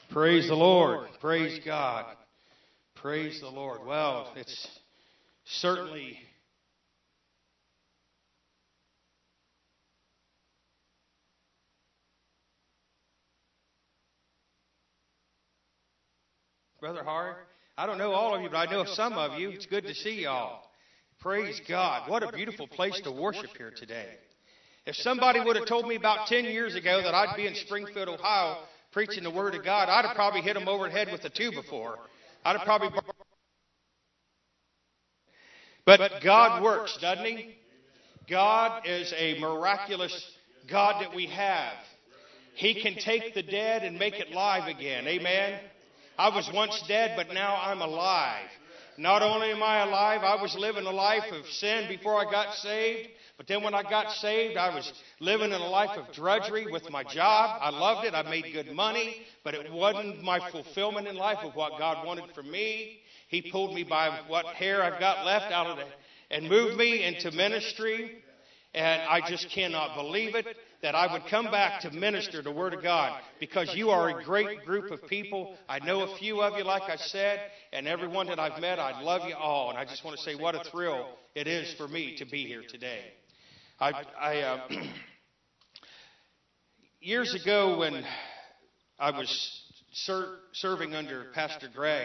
Praise the Lord. Praise God. Praise the Lord. Well, it's certainly Brother Hart, I don't know all of you, but I know some of you. It's good to see y'all. Praise God. What a beautiful place to worship here today. If somebody would have told me about 10 years ago that I'd be in Springfield, Ohio, preaching the Word of God, I'd have probably hit them over the head with a 2 before. I'd have probably... But God works, doesn't He? God is a miraculous God that we have. He can take the dead and make it live again. Amen? I was once dead, but now I'm alive. Not only am I alive, I was living a life of sin before I got saved. But then when I got saved, I was living in a life of drudgery with my job. I loved it. I made good money, but it wasn't my fulfillment in life of what God wanted from me. He pulled me by what hair I've got left out of it and moved me into ministry. And I just cannot believe it that I would come back to minister the Word of God, because you are a great group of people. I know a few of you, like I said, and everyone that I've met, I love you all. And I just want to say what a thrill it is for me to be here today. Years ago, when I was serving under Pastor Greg,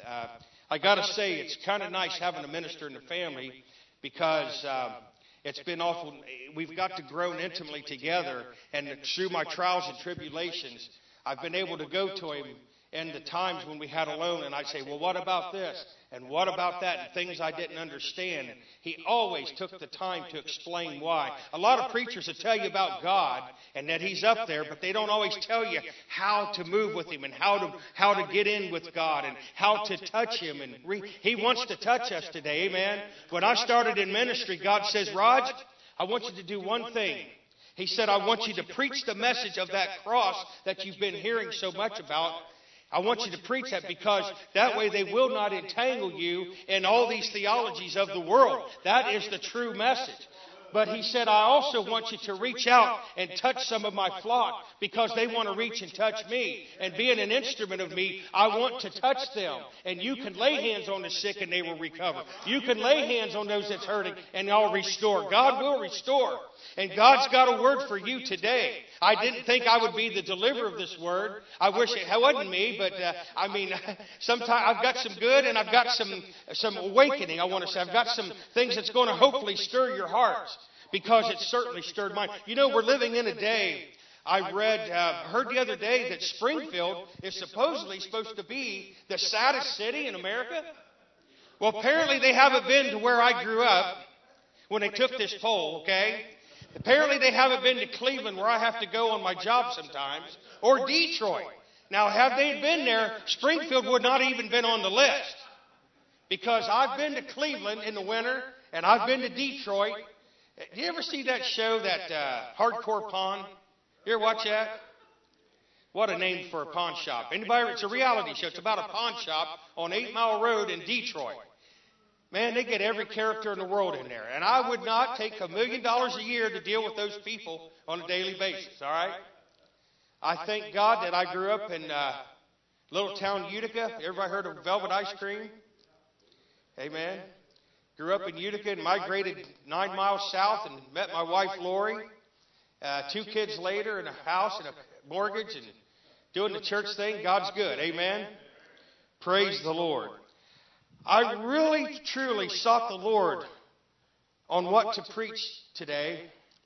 I got to say it's kind of nice having a minister in the family, because it's been awful. We've got to grow intimately together, and through my trials and tribulations, I've been able to go to him in the times when we had alone, and I'd say, well, what about this? And what about that? And things I didn't understand. And he always took the time to explain why. A lot of preachers will tell you about God and that He's up there, but they don't always tell you how to move with Him and how to get in with God and how to touch Him. And He wants to touch us today, amen? When I started in ministry, God says, Raj, I want you to do one thing. He said, I want you to preach the message of that cross that you've been hearing so much about. I want you to preach that, because that way they will not entangle you in all these theologies of the world. That is the true message. But he said, I also want you to reach out and touch some of my flock, because they want to reach and touch me. And being an instrument of me, I want to touch them. And you can lay hands on the sick and they will recover. You can lay hands on those that's hurting and I'll restore. God will restore. And God's got a word for you today. I didn't think I would be the deliverer of this word. I wish it wasn't me, but sometimes I've got some good and I've got some awakening, I want to say. I've got some things that's going to hopefully stir your hearts, because it certainly stirred mine. You know, we're living in a day, I heard the other day that Springfield is supposedly supposed to be the saddest city in America. Well, apparently they haven't been to where I grew up when they took this poll, okay? Apparently they haven't been to Cleveland, where I have to go on my job sometimes, or Detroit. Now, had they been there, Springfield would not even been on the list. Because I've been to Cleveland in the winter, and I've been to Detroit. Do you ever see that show, that Hardcore Pawn? You ever watch that? What a name for a pawn shop. Anybody? It's a reality show. It's about a pawn shop on 8 Mile Road in Detroit. Man, they get every character in the world in there. And I would not take $1 million a year to deal with those people on a daily basis, all right? I thank God that I grew up in little town Utica. Everybody heard of Velvet Ice Cream? Amen. Grew up in Utica and migrated 9 miles south and met my wife, Lori. 2 kids later, in a house and a mortgage and doing the church thing. God's good. Amen. Praise the Lord. I really, truly sought the Lord on what to preach today.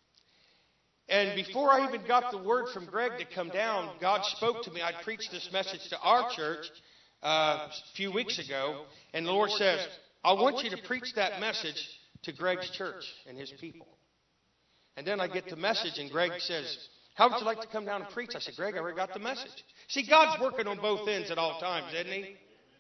And before I even got the word from Greg to come down, God spoke to me. I preached this message to our church a few weeks ago. And the Lord says, I want you to preach that message to Greg's church and his people. And then I get the message, and Greg says, how would you like to come down and preach? I said, Greg, I already got the message. See, God's working on both ends at all times, isn't He?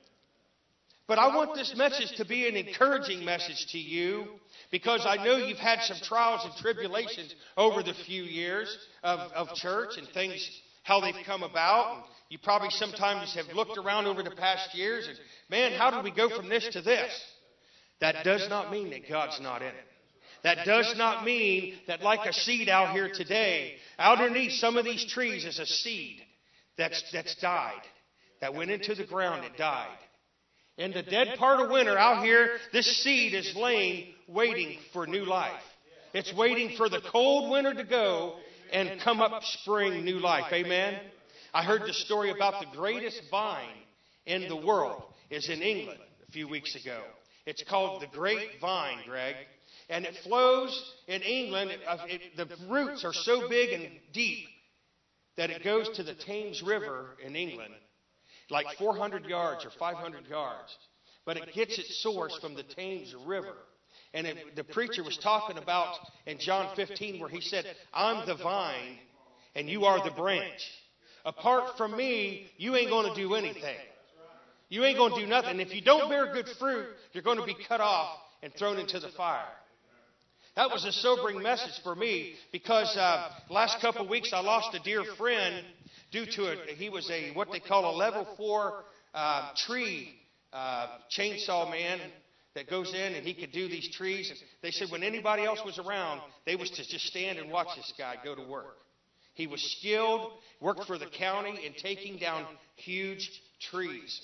But I want this message to be an encouraging message to you, because I know you've had some trials and tribulations over the few years of church and things, how they've come about. And you probably sometimes have looked around over the past years and, man, how did we go from this to this? That does not mean that God's not in it. That does not mean that, like a seed out here today, underneath some of these trees is a seed that's died. that went into the ground, it died. In the dead part of winter out here, this seed is laying, waiting for new life. It's waiting for the cold winter to go and come up spring, new life. Amen? I heard the story about the greatest vine in the world is in England a few weeks ago. It's called the grapevine, Greg. And it flows in England. The roots are so big and deep that it goes to the Thames River in England, like 400 yards or 500 yards. But it gets its source from the Thames River. And the preacher was talking about in John 15 where he said, I'm the vine and you are the branch. Apart from me, you ain't going to do anything. You ain't going to do nothing. If you don't bear good fruit, you're going to be cut off and thrown into the fire. That was a sobering message for me because last couple of weeks I lost a dear friend due to he was what they call a level 4 tree chainsaw man that goes in and he could do these trees. And they said when anybody else was around, they was to just stand and watch this guy go to work. He was skilled, worked for the county in taking down huge trees.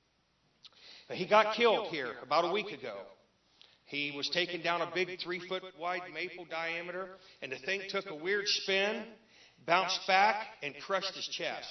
But he got killed here about a week ago. He was taking down a big 3-foot wide maple diameter, and the thing took a weird spin, bounced back, and crushed his chest.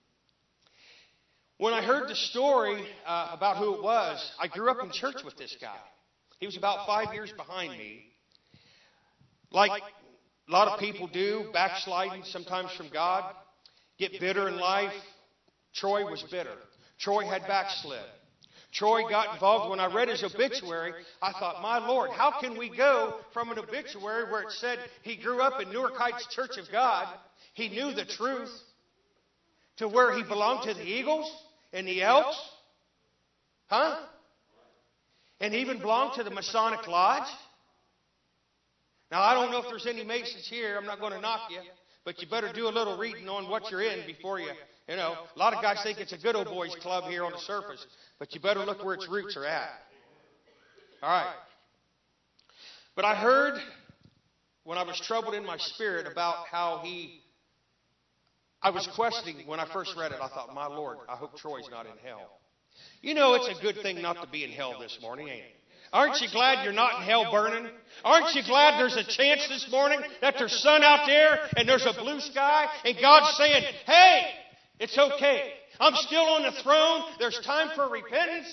When I heard the story about who it was, I grew up in church with this guy. He was about 5 years behind me. Like a lot of people do, backsliding sometimes from God, get bitter in life. Troy was bitter. Troy had backslid. Troy got involved. When I read his obituary, I thought, my Lord, how can we go from an obituary where it said he grew up in Newark Heights Church of God, he knew the truth, to where he belonged to the Eagles and the Elks? Huh? And even belonged to the Masonic Lodge? Now, I don't know if there's any Masons here. I'm not going to knock you. But you better do a little reading on what you're in before you know. A lot of guys think it's a good old boys club here on the surface. But you better look where its roots are at. All right. But I heard when I was troubled in my spirit about how I was questioning when I first read it. I thought, my Lord, I hope Troy's not in hell. You know, it's a good thing not to be in hell this morning, ain't it? Aren't you glad you're not in hell burning? Aren't you glad there's a chance this morning that there's sun out there and there's a blue sky and God's saying, hey, it's okay. I'm still on the throne. There's time for repentance.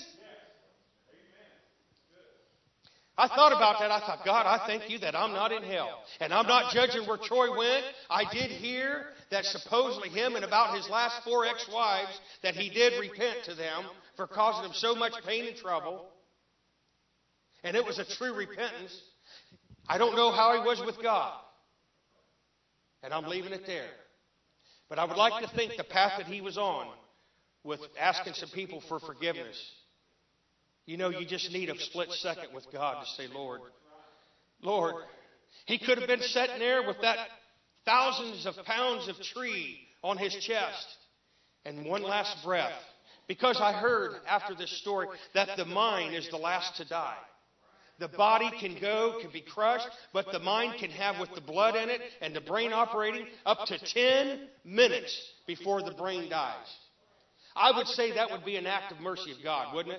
I thought about that. I thought, God, I thank you that I'm not in hell. And I'm not judging where Troy went. I did hear that supposedly him and about his last 4 ex-wives, that he did repent to them for causing them so much pain and trouble. And it was a true repentance. I don't know how he was with God. And I'm leaving it there. But I would like to think the path that he was on with asking some people for forgiveness. You know, you just need a split second with God to say, Lord, Lord. He could have been sitting there with that thousands of pounds of tree on his chest and one last breath. Because I heard after this story that the mind is the last to die. The body can be crushed, but the mind can have, with the blood in it and the brain operating, up to 10 minutes before the brain dies. I would say that would be an act of mercy of God, wouldn't it?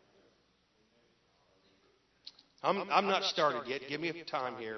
I'm not started yet. Give me time here.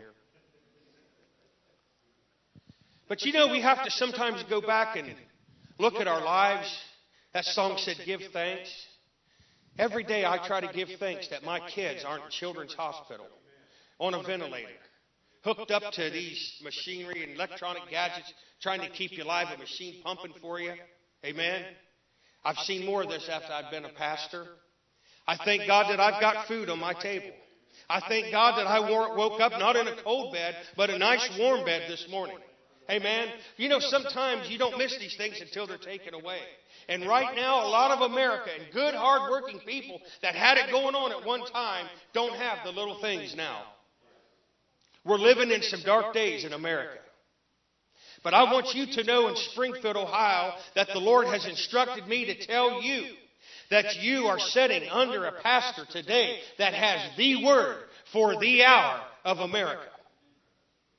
But you know, we have to sometimes go back and look at our lives. That song said, give thanks. Every day I try to give thanks that my kids aren't in Children's Hospital on a ventilator, hooked up to these machinery and electronic gadgets, trying to keep you alive, a machine pumping for you. Amen. I've seen more of this after I've been a pastor. I thank God that I've got food on my table. I thank God that I woke up not in a cold bed, but a nice warm bed this morning. Amen. You know, sometimes you don't miss these things until they're taken away. And right now, a lot of America and good, hard-working people that had it going on at one time don't have the little things now. We're living in some dark days in America. But I want you to know in Springfield, Ohio, that the Lord has instructed me to tell you that you are sitting under a pastor today that has the word for the hour of America.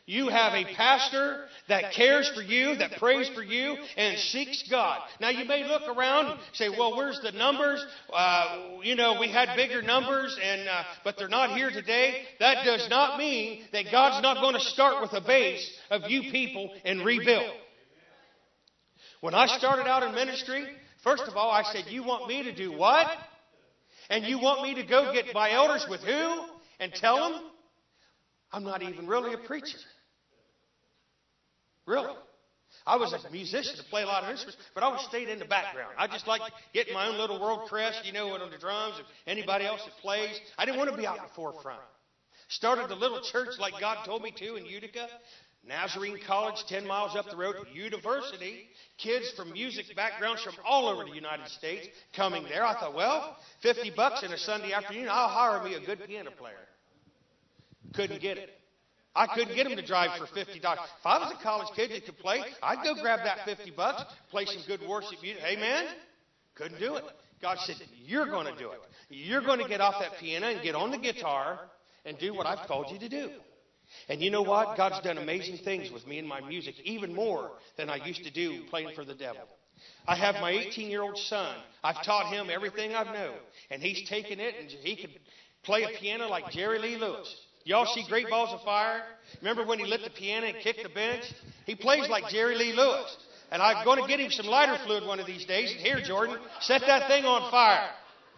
You have a pastor that cares for you, that prays for you, and seeks God. Now, you may look around and say, well, where's the numbers? We had bigger numbers, but they're not here today. That does not mean that God's not going to start with a base of you people and rebuild. When I started out in ministry, first of all, I said, you want me to do what? And you want me to go get my elders with who? And tell them I'm not even really a preacher. Really. I was a musician to play a lot of instruments, but I always stayed in the background. I just like getting my own little world crest, on the drums, and anybody else that plays. I didn't want to be out in the forefront. Started a little church like God told me to in Utica. Nazarene College, 10 miles up the road, university. Kids from music backgrounds from all over the United States coming there. I thought, well, $50 in a Sunday afternoon, I'll hire me a good piano player. Couldn't get it. I couldn't get him to drive for $50. If I was a college kid that could play, I'd go grab that $50, play some good worship music. Amen? Couldn't do it. God said, you're going to do it. You're going to get off that piano and get on the guitar and do what I've called you to do. And you know what? God's done amazing things with me and my music, even more than I used to do playing for the devil. I have my 18-year-old son. I've taught him everything I know. And he's taken it, and he can play a piano like Jerry Lee Lewis. Y'all see Great Balls of Fire? Remember when he lit the piano and kicked the bench? He plays like Jerry Lee Lewis. And I'm going to get him some lighter fluid one of these days. And here, Jordan, set that thing on fire.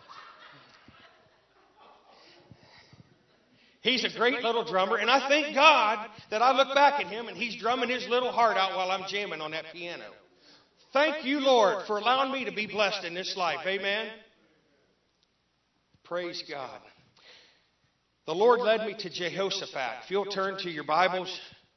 He's a great little drummer, and I thank God that I look back at him and he's drumming his little heart out while I'm jamming on that piano. Thank you, Lord, for allowing me to be blessed in this life. Amen. Praise God. The Lord led me to Jehoshaphat. If you'll turn to your Bibles,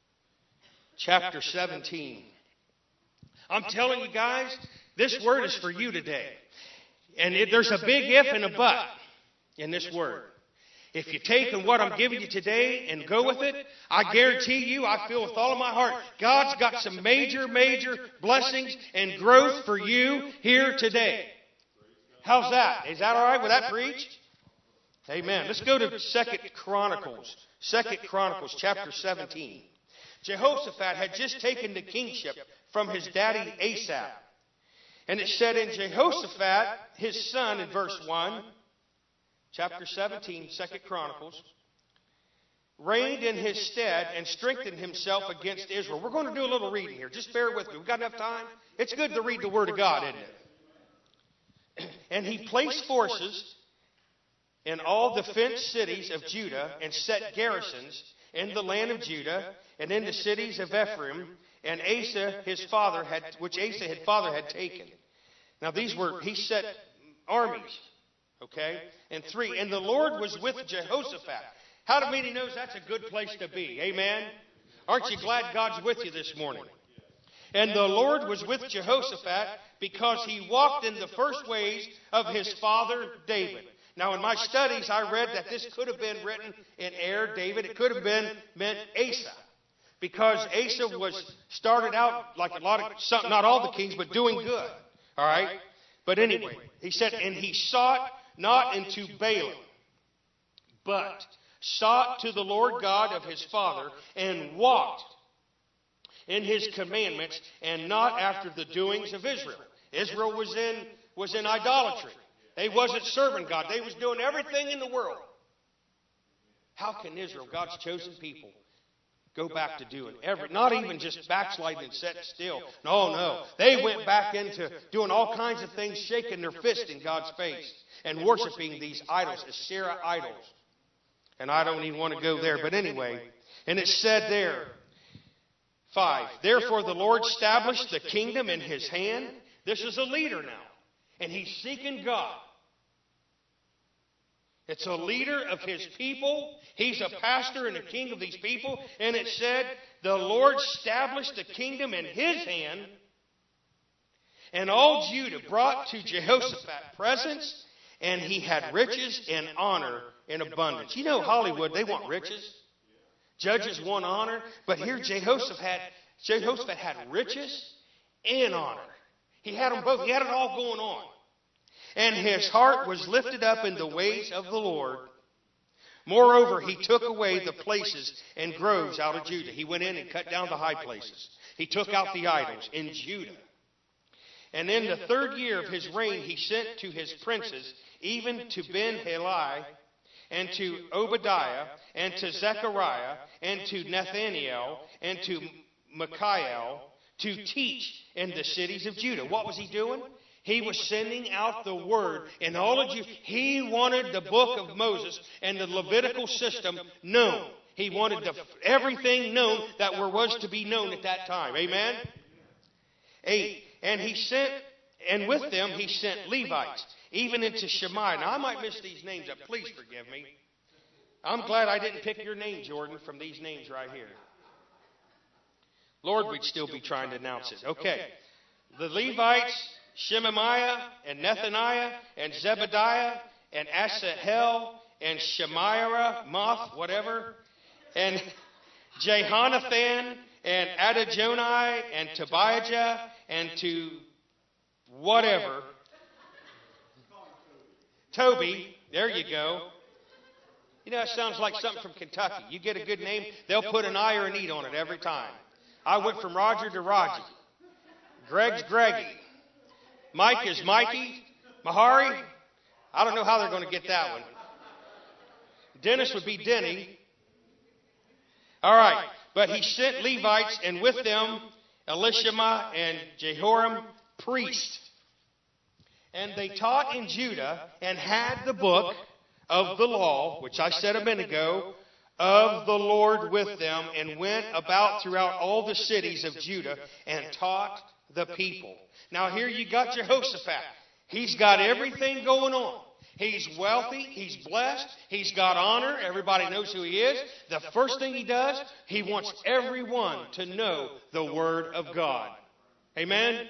chapter 17. I'm telling you guys, this word is for you today. And there's a big if and a but in this word. If you take what I'm giving you today and go with it, I guarantee you, I feel with all of my heart, God's got some major, major blessings and growth for you here today. How's that? Is that all right? Will that preach? Amen. Let's go to 2 Chronicles. 2 Chronicles chapter 17. Jehoshaphat had just taken the kingship from his daddy Asa. And it said in Jehoshaphat, his son, in verse 1, chapter 17, 2 Chronicles, reigned in his stead and strengthened himself against Israel. We're going to do a little reading here. Just bear with me. We've got enough time. It's good to read the Word of God, isn't it? And he placed forces in all the fenced cities of Judah and set garrisons in the land of Judah and in the cities of Ephraim and Asa his father had, which Asa his father had taken. Now he set armies, okay? And 3, and the Lord was with Jehoshaphat. How many knows that's a good place to be? Amen? Aren't you glad God's with you this morning? And the Lord was with Jehoshaphat because he walked in the first ways of his father David. Now, in my studies, I read that this could have been written in David. It could have been meant Asa. Because Asa was started out like not all the kings, but doing good. All right? But anyway, he said, and he sought not into Baalim, but sought to the Lord God of his father and walked in his commandments and not after the doings of Israel. Israel was in idolatry. They wasn't serving God. They was doing everything in the world. How can Israel, God's chosen people, go back to doing not even just backsliding and setting still. No. They went back into doing all kinds of things, shaking their fist in God's face and worshiping these idols, Asherah idols. And I don't even want to go there, but anyway. And it said there, 5, therefore the Lord established the kingdom in his hand. This is a leader now. And he's seeking God. It's a leader of his people. He's a pastor and a king of these people. And it said, the Lord established the kingdom in his hand. And all Judah brought to Jehoshaphat presents. And he had riches and honor in abundance. You know Hollywood, they want riches. Judges want honor. But here Jehoshaphat had riches and honor. He had them both. He had it all going on. And his heart was lifted up in the ways of the Lord Moreover, he took away the places and groves out of Judah. He went in and cut down the high places. He took out the idols in Judah. And in the 3rd year of his reign, he sent to his princes, even to Ben-Heli, and to Obadiah, and to Zechariah, and to Nathaniel, and to Michael, to teach in the cities of Judah. What was he doing? He was sending out the word in all of Judah. He wanted the book of Moses and the Levitical system known. He wanted everything known that was to be known at that time. Amen? 8. And with them he sent Levites, even into Shemaiah. Now I might miss these names up. Please forgive me. I'm glad I didn't pick your name, Jordan, from these names right here. Lord, we'd still be trying to announce it. Okay. The Levites, Shemaiah, and Nethaniah, and Zebediah, and Asahel, and Shemaiah, Moth, whatever, and Jehonathan, and Adonijah, and Tobiah, and to whatever. Toby, there you go. You know, it sounds like something from Kentucky. You get a good name, they'll put an I or an E on it every time. I went from Roger to Roger. Greg's Greggy. Mike is Mikey. Mahari, I don't know how they're going to get that one. Dennis would be Denny. All right. But he sent Levites, and with them Elishama and Jehoram, priests. And they taught in Judah and had the book of the law, which I said a minute ago, of the Lord with them, and went about throughout all the cities of Judah and taught the people. Now here you got Jehoshaphat. He's got everything going on. He's wealthy. He's blessed. He's got honor. Everybody knows who he is. The first thing he does, he wants everyone to know the Word of God. Amen?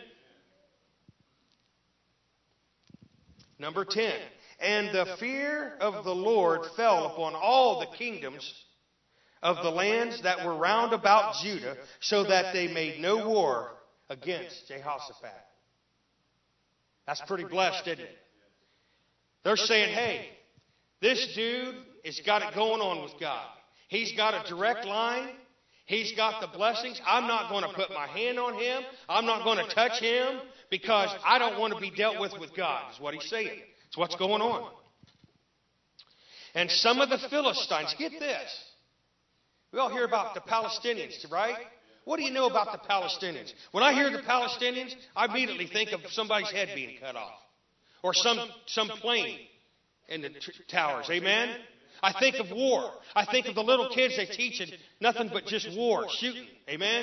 Number 10. And the fear of the Lord fell upon all the kingdoms of the lands that were round about Judah, so that they made no war against Jehoshaphat. That's pretty blessed, isn't it? They're saying, hey, this dude has got it going on with God. He's got a direct line. He's got the blessings. I'm not going to put my hand on him. I'm not going to touch him because I don't want to be dealt with God, is what he's saying. It's what's going on. And some of the Philistines, get this. We all hear about the Palestinians, right? What do you know about the Palestinians? When I hear the Palestinians, I immediately think of somebody's head being cut off. Or some plane in the towers. Amen? I think of war. I think of the little kids they teach and nothing but just war, shooting. Amen?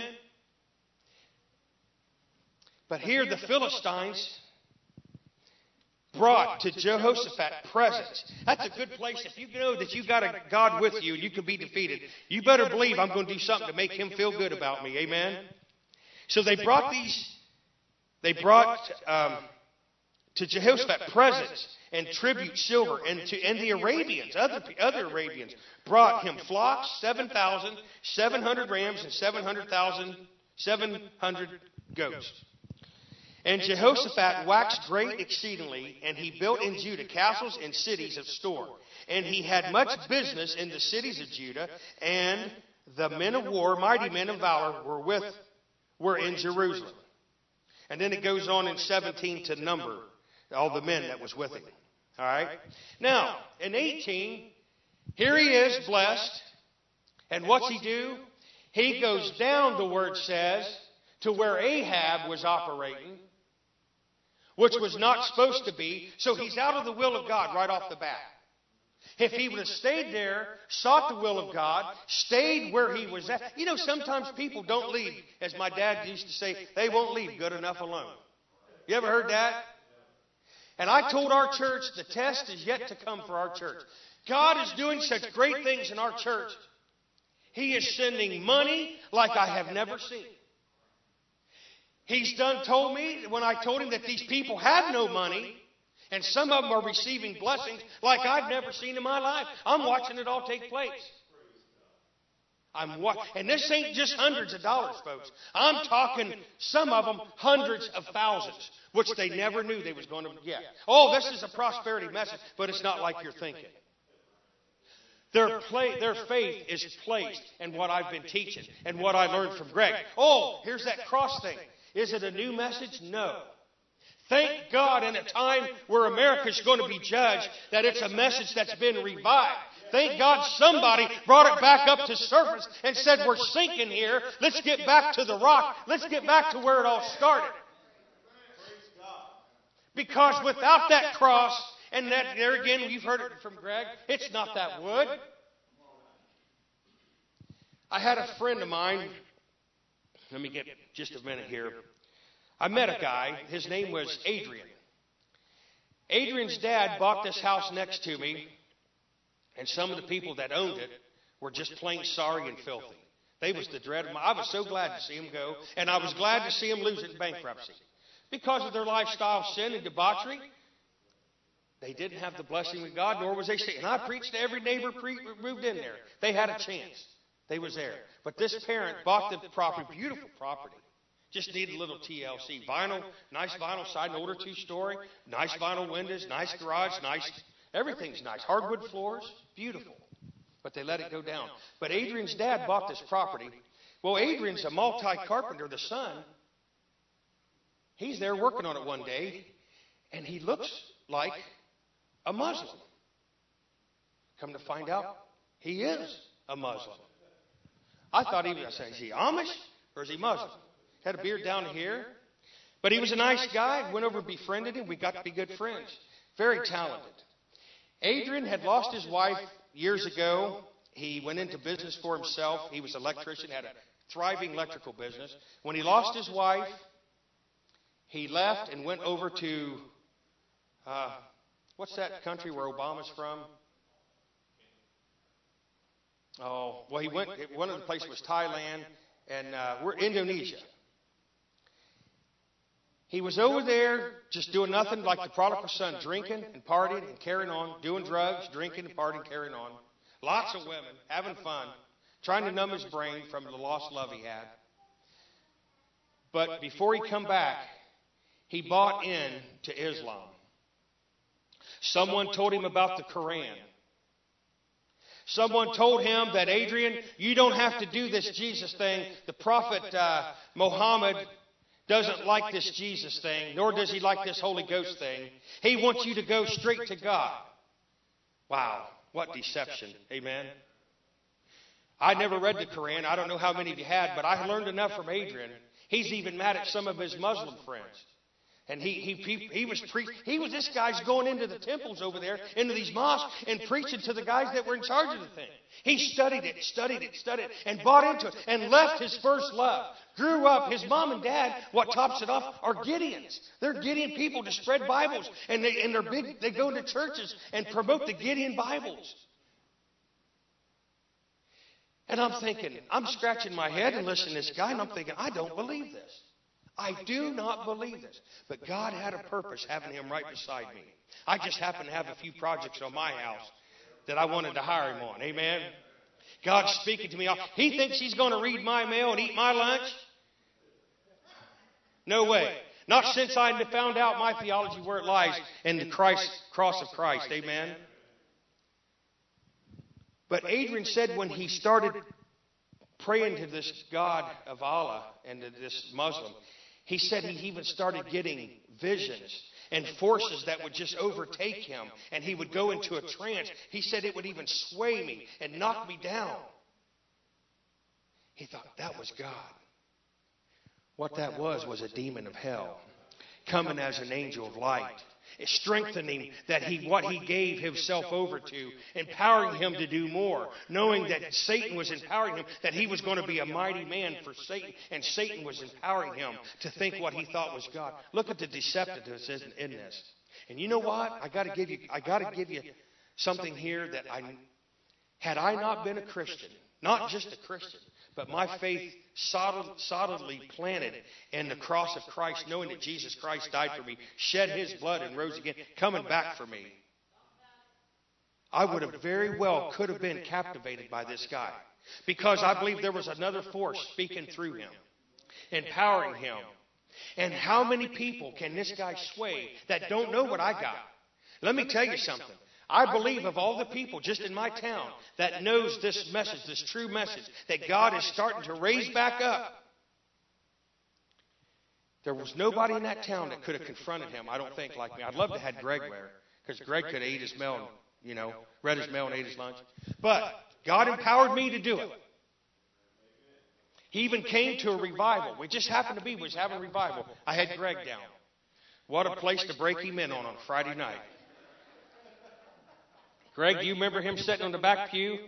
But here the Philistines brought to Jehoshaphat presents. That's a good place. If you know that you got a God with you and you can be defeated, you better believe I'm going to do something to make him feel good about me. Amen? So they brought to Jehoshaphat presents and tribute silver, and the Arabians, other Arabians, brought him flocks, 7,700 rams, and 700 goats. And Jehoshaphat waxed great exceedingly, and he built in Judah castles and cities of store. And he had much business in the cities of Judah, and the men of war, mighty men of valor, were in Jerusalem. And then it goes on in 17 to number all the men that was with him. All right? Now, in 18, here he is blessed. And what's he do? He goes down, the word says, to where Ahab was operating, which was not supposed to be. So he's out of the will of God right off the bat. If he would have stayed there, sought the will of God, stayed where he was at. You know, sometimes people don't leave, as my dad used to say, they won't leave good enough alone. You ever heard that? And I told our church the test is yet to come for our church. God is doing such great things in our church. He is sending money like I have never seen. He's told me, when I told him that these people have no money, and some of them are receiving blessings like I've never seen in my life. I'm watching it all take place. And this ain't just hundreds of dollars, folks. I'm talking, some of them, hundreds of thousands, which they never knew they was going to get. Oh, this is a prosperity message, but it's not like you're thinking. Their faith is placed in what I've been teaching and what I learned from Greg. Oh, here's that cross thing. Is it a new message? No. Thank God in a time where America's going to be judged that it's a message that's been revived. Thank God somebody brought it back up to surface and said, we're sinking here. Let's get back to the rock. Let's get back to where it all started. Because without that cross, and that there again, we've heard it from Greg, it's not that wood. I had a friend of mine. Let me get just a minute here. I met a guy. His name was Adrian. Adrian's dad bought this house next to me, and some of the people that owned it were just plain sorry and filthy. They was the dread of my... I was so glad to see him go, and I was glad to see him lose it in bankruptcy. Because of their lifestyle of sin and debauchery, they didn't have the blessing of God, nor was they saved. And I preached to every neighbor moved in there. They had a chance. They was there. But this parent bought the property, beautiful property. Just needed a little TLC. Vinyl, nice vinyl side, an older two-story, nice vinyl windows, nice garage, nice, everything's nice. Hardwood floors, beautiful. But they let it go down. But Adrian's dad bought this property. Well, Adrian's a multi-carpenter, the son. He's there working on it one day, and he looks like a Muslim. Come to find out, he is a Muslim. I thought I said, is he Amish or is he Muslim? Had a beard down here. But he was a nice guy. Went over and befriended him. We got to be good friends. Very talented. Adrian had lost his wife years ago. He went into business for himself. He was an electrician, had a thriving electrical business. When he lost his wife, he left and went over to, what's that country where Obama's from? Oh, well, he went, one of the places was Thailand, and we're Indonesia. He was over there just doing nothing like the prodigal son, drinking and partying and carrying on, doing drugs, drinking and partying, carrying on. Lots of women, having fun, trying to numb his brain from the lost love he had. But before he come back, he bought in to Islam. Someone told him about the Quran. Someone told him that, Adrian, you don't have to do this Jesus thing. The prophet Muhammad doesn't like this Jesus thing, nor does he like this Holy Ghost thing. He wants you to go straight to God. Wow, what deception. Amen. I never read the Quran. I don't know how many of you had, but I learned enough from Adrian. He's even mad at some of his Muslim friends. And this guy's going into the temples over there, into these mosques, and preaching to the guys that were in charge of the thing. He studied it, and bought into it, and left his first love. Grew up, his mom and dad, what tops it off, are Gideons. They're Gideon people to spread Bibles, and they're big. They go into churches and promote the Gideon Bibles. And I'm thinking, I'm scratching my head and listening to this guy, and I'm thinking, I don't believe this. I do not believe this. But God had a purpose having him right beside me. I just happen to have a few projects on my house that I wanted to hire him on. Amen. God's speaking to me. He thinks he's going to read my mail and eat my lunch? No way. Not since I found out my theology where it lies in the cross of Christ. Amen. But Adrian said when he started praying to this God of Allah and to this Muslim, he said he even started getting visions and forces that would just overtake him, and he would go into a trance. He said it would even sway me and knock me down. He thought that was God. What that was a demon of hell coming as an angel of light, strengthening what he gave himself over to, empowering him to do more, knowing that Satan was empowering him, that he was going to be a mighty man for Satan, and Satan was empowering him to think what he thought was God. Look at the deceptiveness in this. And you know what? I got to give you something here that had I not been a Christian, not just a Christian, but my faith solidly planted in the cross of Christ, knowing that Jesus Christ died for me, shed his blood and rose again, coming back for me, I would have very well could have been captivated by this guy. Because I believe there was another force speaking through him, empowering him. And how many people can this guy sway that don't know what I got? Let me tell you something. I believe of all the people just in my town that knows this message, this true message, that God is starting to raise back up, there was nobody in that town that could have confronted him, I don't think, like me. I'd love to have had Greg there, because Greg could have ate his mail, read his mail and ate his lunch. But God empowered me to do it. He even came to a revival. We just happened to be, we was having a revival. I had Greg down. What a place to break him in on Friday night. Greg, do you remember him sitting on the back pew?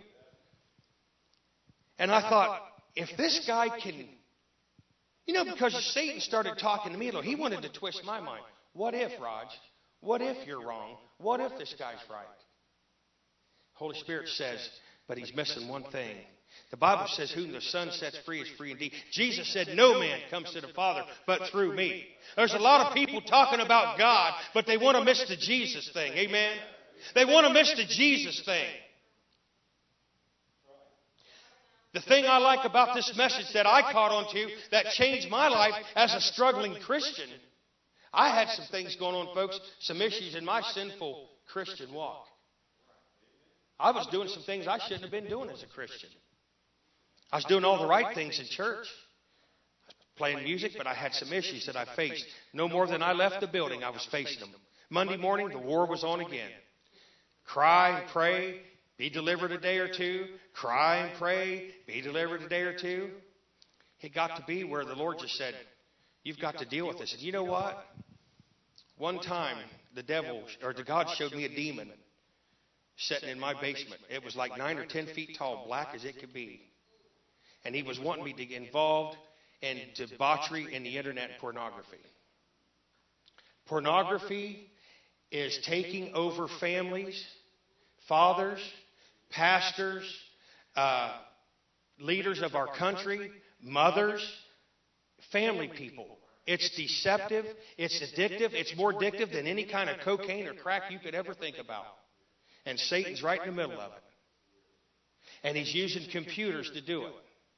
And I thought, if this guy can, because Satan started talking to me, he wanted to twist my mind. What if, Raj? What if you're wrong? What if this guy's right? Holy Spirit says, but he's missing one thing. The Bible says, whom the Son sets free is free indeed. Jesus said, no man comes to the Father but through me. There's a lot of people talking about God, but they want to miss the Jesus thing. Amen? They want to miss the Jesus thing. The thing I like about this message that I caught on to that changed my life as a struggling Christian, I had some things going on, folks, some issues in my sinful Christian walk. I was doing some things I shouldn't have been doing as a Christian. I was doing all the right things in church. I was playing music, but I had some issues that I faced. No more than I left the building, I was facing them. Monday morning, the war was on again. Cry and pray, be delivered a day or two. Cry and pray, be delivered a day or two. It got to be where the Lord just said, you've got to deal with this. And you know what? One time, God showed me a demon sitting in my basement. It was like 9 or 10 feet tall, black as it could be. And he was wanting me to get involved in debauchery in the internet and pornography. Pornography is taking over families, fathers, pastors, leaders of our country, mothers, family people. It's deceptive. It's addictive. It's more addictive than any kind of cocaine or crack you could ever think about. And Satan's right in the middle of it. And he's using computers to do it.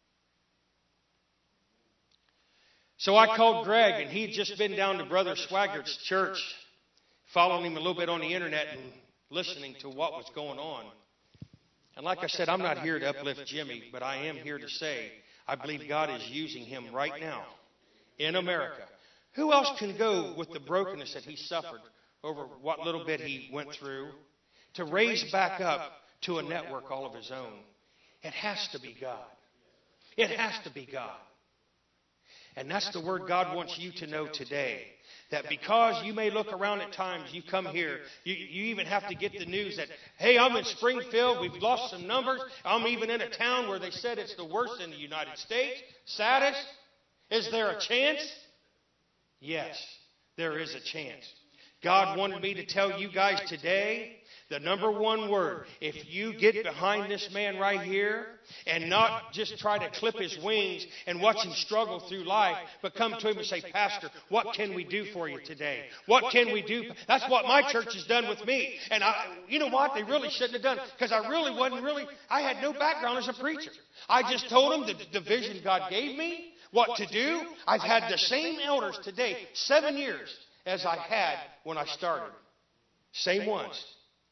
So I called Greg, and he'd just been down to Brother Swaggart's church, following him a little bit on the internet and listening to what was going on. And like I said, I'm not here to uplift Jimmy, but I am here to say I believe God is using him right now in America. Who else can go with the brokenness that he suffered over what little bit he went through to raise back up to a network all of his own? It has to be God. It has to be God. And that's the word God wants you to know today. That because you may look around at times, you come here, you even have to get the news that, hey, I'm in Springfield, we've lost some numbers. I'm even in a town where they said it's the worst in the United States. Saddest. Is there a chance? Yes, there is a chance. God wanted me to tell you guys today the number one word. If you get behind this man right here and not just try to clip his wings and watch him struggle through life, but come to him and say, Pastor, what can we do for you today? What can we do? That's what my church has done with me. And you know what? They really shouldn't have done it because I had no background as a preacher. I just told them the vision God gave me, what to do. I've had the same elders today, 7 years, as I had when I started. Same ones.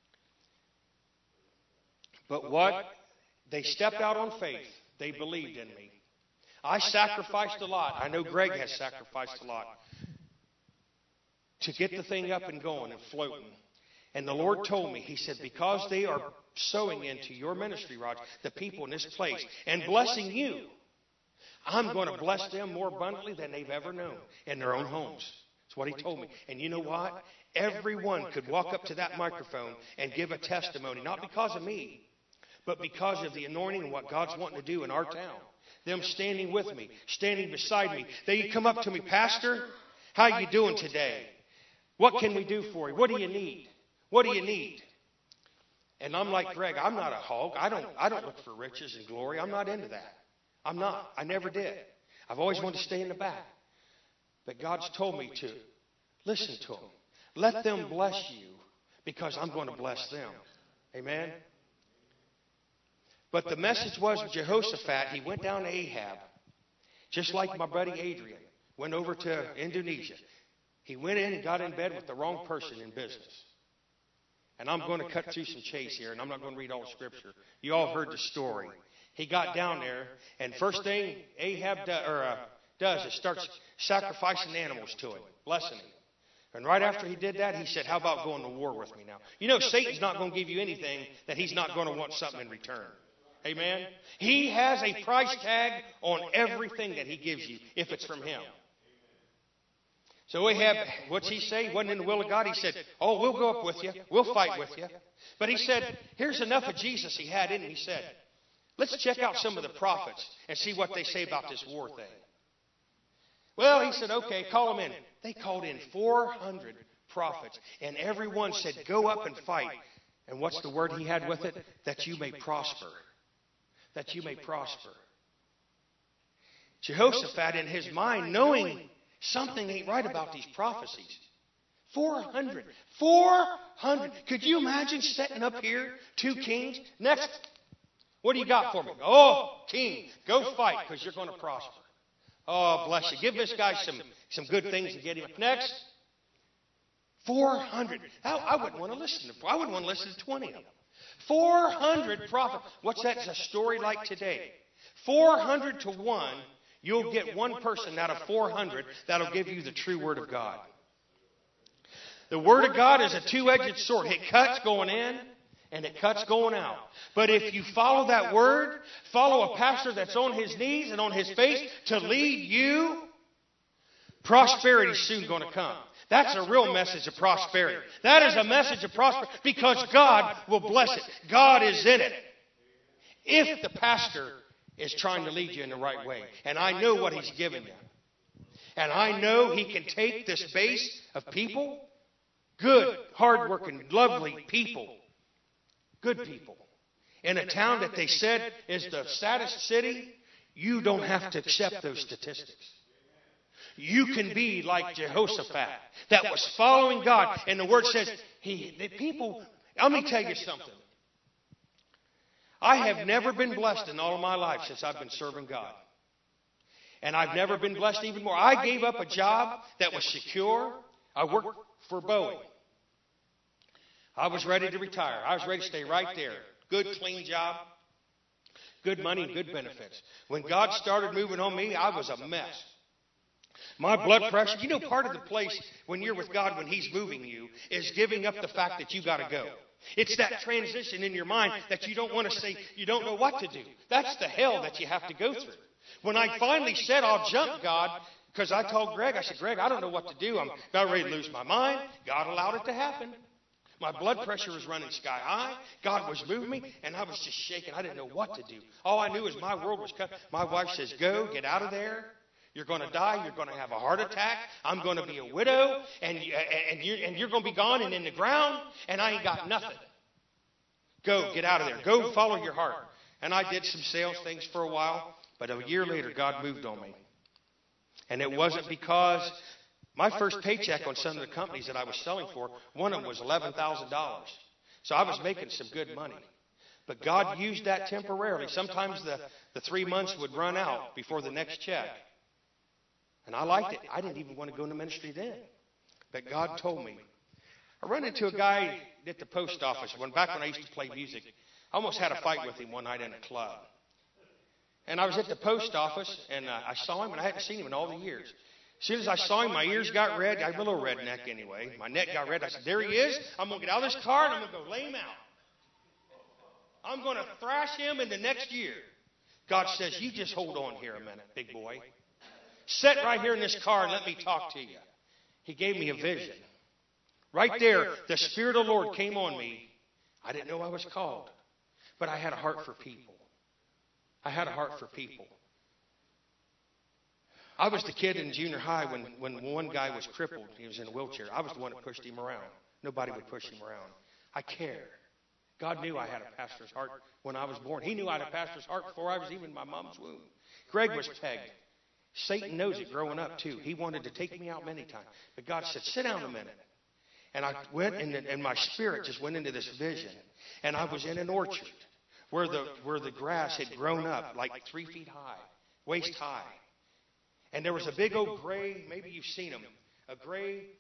But what? They stepped out on faith. They believed in me. I sacrificed a lot. I know Greg has sacrificed a lot to get the thing up and going and floating. And the Lord told me, He said, because they are sowing into your ministry, Rod, the people in this place, and blessing you, I'm going to bless them more abundantly than they've ever known in their own homes. That's what He told me. And you know what? Everyone could walk up to that microphone and give a testimony, not because of me, but because of the anointing and what God's wanting to do in our town. Them standing with me, standing beside me. They come up to me, Pastor, how you doing today? What can we do for you? What do you need? What do you need? And I'm like, Greg, I'm not a hog. I don't look for riches and glory. I'm not into that. I'm not. I never did. I've always wanted to stay in the back. But God's told me to listen to them. Let them bless you because I'm going to bless them. Amen? But the message was Jehoshaphat, he went down to Ahab, just like my buddy Adrian, went over to Indonesia. He went in and got in bed with the wrong person in business. And I'm going to cut through some chase here, and I'm not going to read all the Scripture. You all heard the story. He got down there, and first thing Ahab does is starts sacrificing animals to him, blessing him. And right after he did that, he said, how about going to war with me now? You know, Satan's not going to give you anything that he's not going to want something in return. Amen? He has a price tag on everything that he gives you, if it's from him. So Ahab, what's he say? He wasn't in the will of God. He said, oh, we'll go up with you. We'll fight with you. But he said, here's enough of Jesus he had in him. He said, let's check out some of the prophets and see what they say about this war thing. Well, he said, okay, call them in. They called in 400 prophets, and everyone said, go up and fight. And what's the word he had with it? That you may prosper. That you may prosper. Jehoshaphat, in his mind, knowing something ain't right about these prophecies. 400. 400. Could you imagine setting up here 2 kings? Next, what do you got for me? Oh, king, go fight because you're going to prosper. Oh, bless you. Give this guy some good things to get him. Next, 400. I wouldn't want to listen to. I wouldn't want to listen to 20 of them. 400 prophets. What's that? It's a story like today. 400 to 1. You'll get one person out of 400 that'll give you the true Word of God. The Word of God is a two-edged sword. It cuts going in and it cuts going out. But if you follow that Word, follow a pastor that's on his knees and on his face to lead you, prosperity's soon going to come. That's a real message of prosperity. That is a message of prosperity because God will bless it. God is in it. If the pastor is trying to lead you in the right way. And I know what he's given you. And I know he can take this base of people, good, hardworking, lovely people, good people, in a town that they said is the saddest city. You don't have to accept those statistics. You can be like Jehoshaphat that was following God. And the Word says, let me tell you something. I have never been blessed in all of my life since I've been serving God. And I've never been blessed even more. I gave up a job that was secure. I worked for Boeing. I was ready to retire. I was ready to stay right there. Good, clean job. Good money and good benefits. When God started moving on me, I was a mess. My blood pressure, you know, part of the place when you're with God, when He's moving you, is giving up the fact that you got to go. It's that transition in your mind that you don't want to say, you don't know what to do. That's the hell that you have to go through. When I finally said, I'll jump, God, because I told Greg, I said, Greg, I don't know what to do. I'm about ready to lose my mind. God allowed it to happen. My blood pressure was running sky high. God was moving me, and I was just shaking. I didn't know what to do. All I knew is my world was cut. My wife says, go, get out of there. You're going to die. You're going to have a heart attack. I'm going to be a widow, and you're going to be gone and in the ground, and I ain't got nothing. Go, get out of there. Go follow your heart. And I did some sales things for a while, but a year later, God moved on me. And it wasn't because my first paycheck on some of the companies that I was selling for, one of them was $11,000. So I was making some good money. But God used that temporarily. Sometimes the 3 months would run out before the next check. And I liked it. I didn't even want to go into ministry then. But God told me. I run into a guy at the post office back when I used to play music. I almost had a fight with him one night in a club. And I was at the post office, and I saw him, and I hadn't seen him in all the years. As soon as I saw him, my ears got red. I'm a little redneck anyway. My neck got red. I said, there he is. I'm going to get out of this car, and I'm going to go lay him out. I'm going to thrash him in the next year. God says, you just hold on here a minute, big boy. Sit right here in this car and let me talk to you. He gave me a vision. Right there, the Spirit of the Lord came on me. I didn't know I was called, but I had a heart for people. I had a heart for people. I was the kid in junior high when one guy was crippled. He was in a wheelchair. I was the one that pushed him around. Nobody would push him around. I cared. God knew I had a pastor's heart when I was born. He knew I had a pastor's heart before I was even in my mom's womb. Greg was pegged. Satan knows it growing up, too. He wanted to take me out many times. But God said, sit down a minute. And I went, and my spirit just went into this vision. And I was in an orchard where the grass had grown up like 3 feet high, waist high. And there was a big old gray, maybe you've seen them, a gray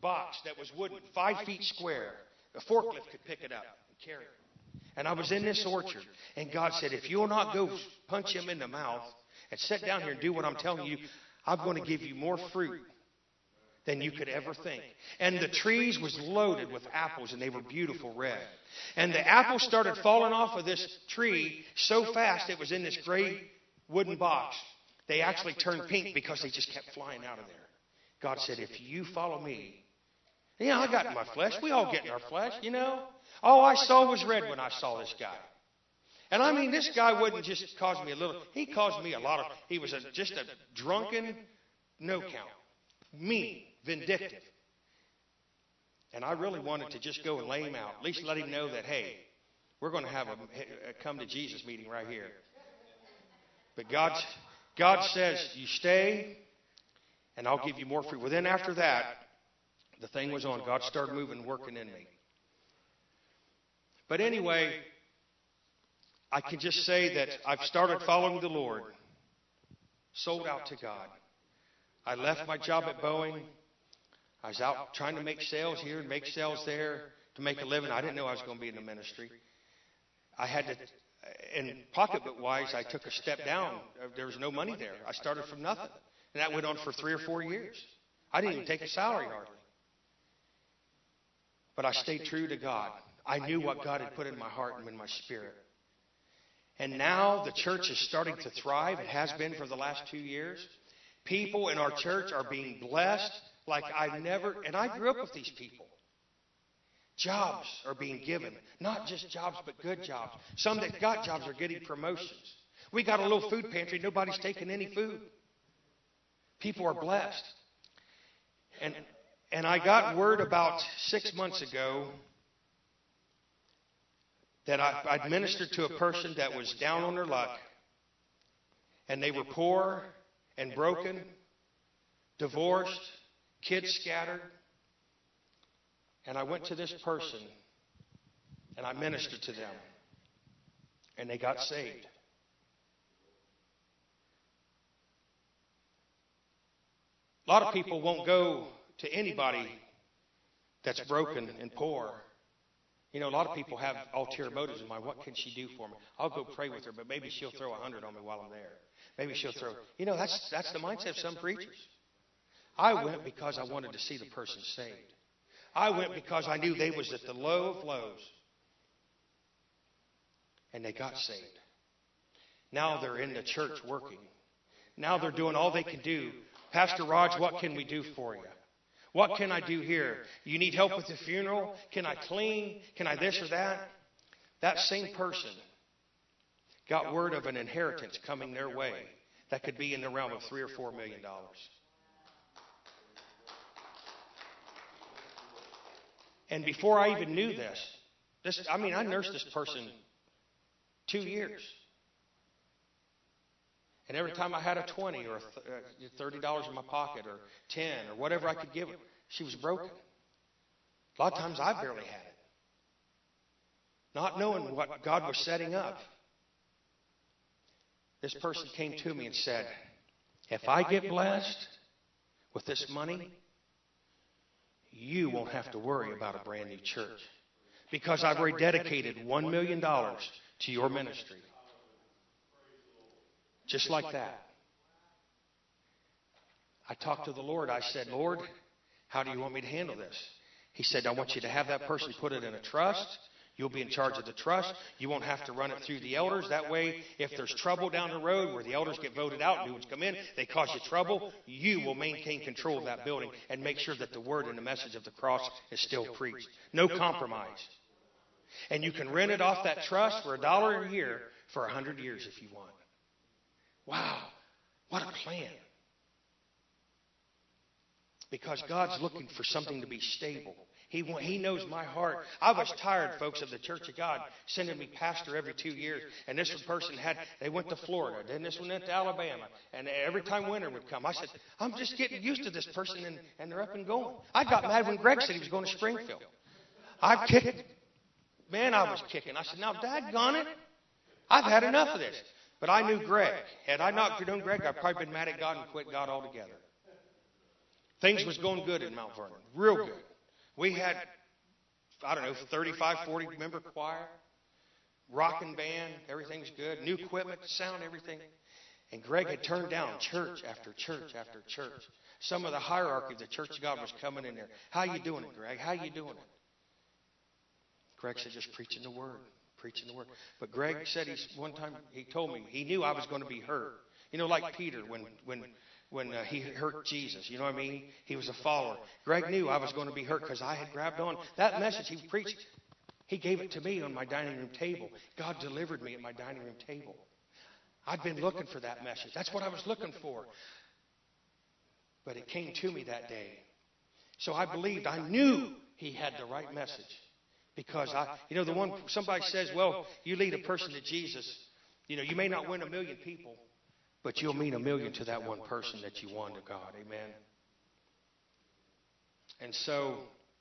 box that was wooden, 5 feet square. A forklift could pick it up and carry it. And I was in this orchard, and God said, if you'll not go punch him in the mouth and sit down here and do what I'm telling you, I'm going to give you more fruit than you could ever think. And the trees was loaded with apples, and they were beautiful red. And the apples started falling off of this tree so fast it was in this gray wooden box. They actually turned pink because they just kept flying out of there. God said, if you follow me, I got in my flesh. We all get in our flesh, All I saw was red when I saw this guy. And I mean, this guy wouldn't just cause me a little. He caused me a lot of. He was just a drunken, no count, mean, vindictive. And I really wanted to just go and lay him out. At least let him know that, hey, we're going to have a come to Jesus meeting right here. But God says, you stay, and I'll give you more fruit. Well, then after that, the thing was on. God started moving, working in me. But anyway, I can just say that I've started following the Lord, sold out to God. I left my job at Boeing. I was out trying to make sales here and make sales there to make a living. I didn't know I was going to be in the ministry. I had to, and pocketbook-wise, I took a step down. There was no money there. I started from nothing. And that went on for 3 or 4 years. I didn't even take a salary hardly. But I stayed true to God. I knew what God had put in my heart and in my spirit. And now the church is starting to thrive. It has been for the last 2 years. People in our church are being blessed like I've never, and I grew up with these people. Jobs are being given. Not just jobs, but good jobs. Some that got jobs are getting promotions. We got a little food pantry. Nobody's taking any food. People are blessed. And I got word about 6 months ago that I'd ministered to a person that was down on their luck. And they were poor and broken, divorced, kids scattered. And I went to this person and I ministered to them. And they got saved. A lot of people won't go to anybody that's broken and poor. A lot of people have ulterior motives in mind. What can she do for me? I'll go pray with her, but maybe she'll throw 100 on me while I'm there. Maybe she'll throw. That's the mindset of some preachers. I went because I wanted to see the person saved. I went because I knew they was at the low of lows. And they got saved. Now they're in the church working. Now they're doing all they can do. Pastor Raj, what can we do for you? What can I do here? You need help with the funeral? Can I clean? Can I this or that? That same person got word of an inheritance coming their way that could be in the realm of $3 or $4 million. And before I even knew I nursed this person 2 years. And every time I had a 20 or $30 in my pocket or 10 or whatever I could give her, she was broken. A lot of times I barely had it. Not knowing what God was setting up. This person came to me and said, if I get blessed with this money, you won't have to worry about a brand new church. Because I've already dedicated $1 million to your ministry. Just like that. I talked to the Lord. I said, Lord, how do you want me to handle this? He said, I want you to have that person put it in a trust. You'll be in charge of the trust. You won't have to run it through the elders. That way, if there's trouble down the road where the elders get voted out, new ones come in, they cause you trouble, you will maintain control of that building and make sure that the word and the message of the cross is still preached. No compromise. And you can rent it off that trust for $1 a year for 100 years if you want. Wow, what a plan. Because God's looking for something to be stable. He knows my heart. I was tired, folks, of the Church of God sending me pastor every 2 years. And this person they went to Florida. Then this one went to Alabama. And every time winter would come, I said, I'm just getting used to this person and they're up and going. I got mad when Greg said he was going to Springfield. I kicked. Man, I was kicking. I said, now, daggone it. I've had enough of this. But I knew Greg. Had I not known Greg, I'd probably been mad at God and quit God altogether. Things was going good in Mount Vernon. Real good. We had, 35, 40 member choir, rocking band, everything's good, new equipment, sound, everything. And Greg had turned down church after church after church. Some of the hierarchy of the Church of God was coming in there. How you doing it, Greg? How you doing it? Greg said, just preaching the word, preaching the word. But Greg said one time he told me he knew I was going to be hurt. You know, like Peter when he hurt Jesus. You know what I mean? He was a follower. Greg knew I was going to be hurt because I had grabbed on. That message he preached, he gave it to me on my dining room table. God delivered me at my dining room table. I'd been looking for that message. That's what I was looking for. But it came to me that day. So I believed, I knew he had the right message. Because somebody says, well, you lead a person to Jesus. You know, you may not win 1 million people, but you'll mean 1 million to that one person that you won to God. Amen. And so,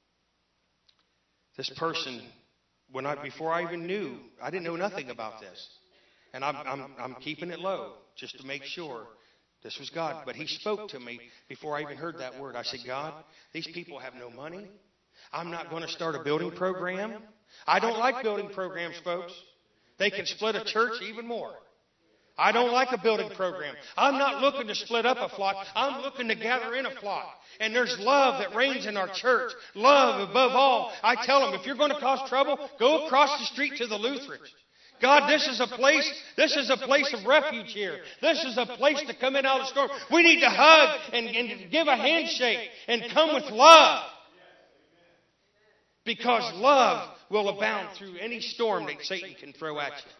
this person, before I even knew, I didn't know nothing about this. And I'm keeping it low just to make sure this was God. But he spoke to me before I even heard that word. I said, God, these people have no money. I'm not going to start a building program. I don't like building programs, folks. They can split a church even more. I don't like a building program. I'm not looking to split up a flock. I'm looking to gather in a flock. And there's love that reigns in our church. Love above all. I tell them, if you're going to cause trouble, go across the street to the Lutherans. God, this is a place of refuge here. This is a place to come in out of the storm. We need to hug and give a handshake and come with love. Because love will abound through any storm that Satan can throw at you.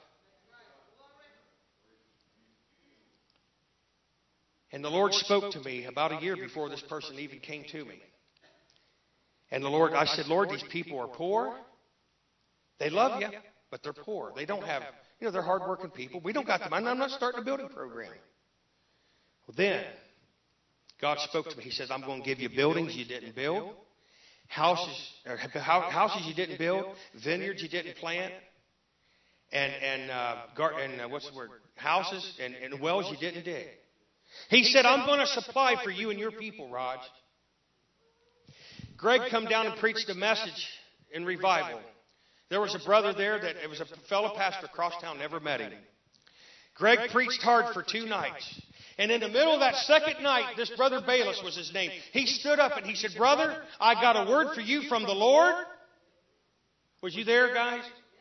And the Lord spoke to me about a year before this person even came to me. And I said, Lord, these people are poor. They love you, but they're poor. They don't have, they're hardworking people. We don't got the money. I'm not starting a building program. Well, then, God spoke to me. He says, I'm going to give you buildings you didn't build. Houses you didn't build, vineyards you didn't plant, and what's the word? Houses and wells you didn't dig. He said, I'm going to supply for you and your people, Raj. Greg come down and preached a message in revival. There was a brother there it was a fellow pastor across town, never met him. Greg preached hard for 2 nights. And in the middle of that second night, this brother Bayless was his name. He stood up and he said, brother, I got a word for you from the Lord. Was you there, guys?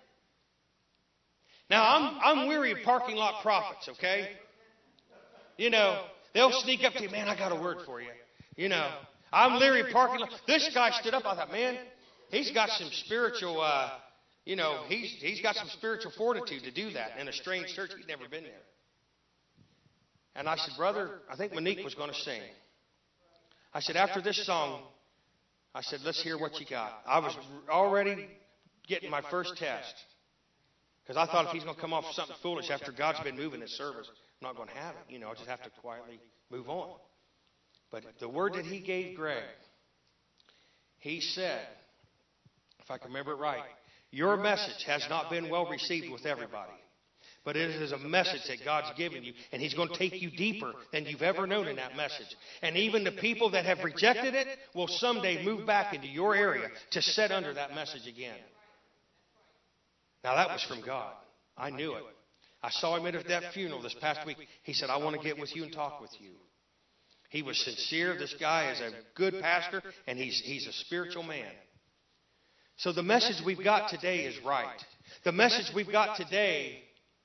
Now, I'm weary of parking lot prophets, okay? They'll sneak up to you, man, I got a word for you. I'm leery of parking lot. This guy stood up. I thought, man, he's got some spiritual, he's got some spiritual fortitude to do that in a strange church. He'd never been there. And I said, brother, I think Monique was going to sing. I said, after this song, I said, let's hear what you got. I was already getting my first test. Because I thought if he's going to come off something foolish after God's been moving his service, I'm not going to have it. I'll just have to quietly move on. But the word that he gave Greg, he said, if I can remember it right, your message has not been well received with everybody. But it is a message that God's given you, and He's going to take you deeper than you've ever known in that message. And even the people that have rejected it will someday move back into your area to sit under that message again. Now, that was from God. I knew it. I saw him at that funeral this past week. He said, I want to get with you and talk with you. He was sincere. This guy is a good pastor, and he's a spiritual man. So the message we've got today is right. The message we've got today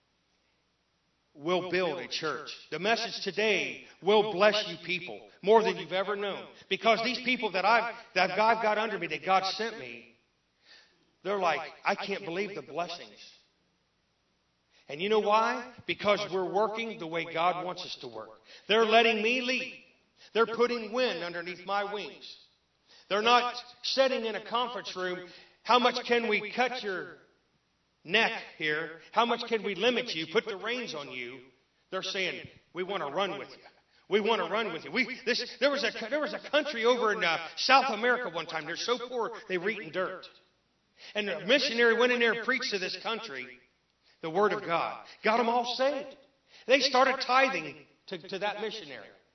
will build a church. The message today will bless you people more than you've ever known. Because these people that God got under me, that God sent me, they're like, I can't believe the blessings. And you know why? Because we're working the way God wants us to work. They're letting me lead. They're putting wind underneath my wings. They're not sitting in a conference room. How much can we cut your neck here? How much can we limit you? Put the reins on you. They're saying, we want to run with you. We want to run with you. There was a country over in South America one time. They're so poor they were eating dirt. And a missionary went in there and preached to this country the Word of God. Got them all saved. They started tithing to that missionary.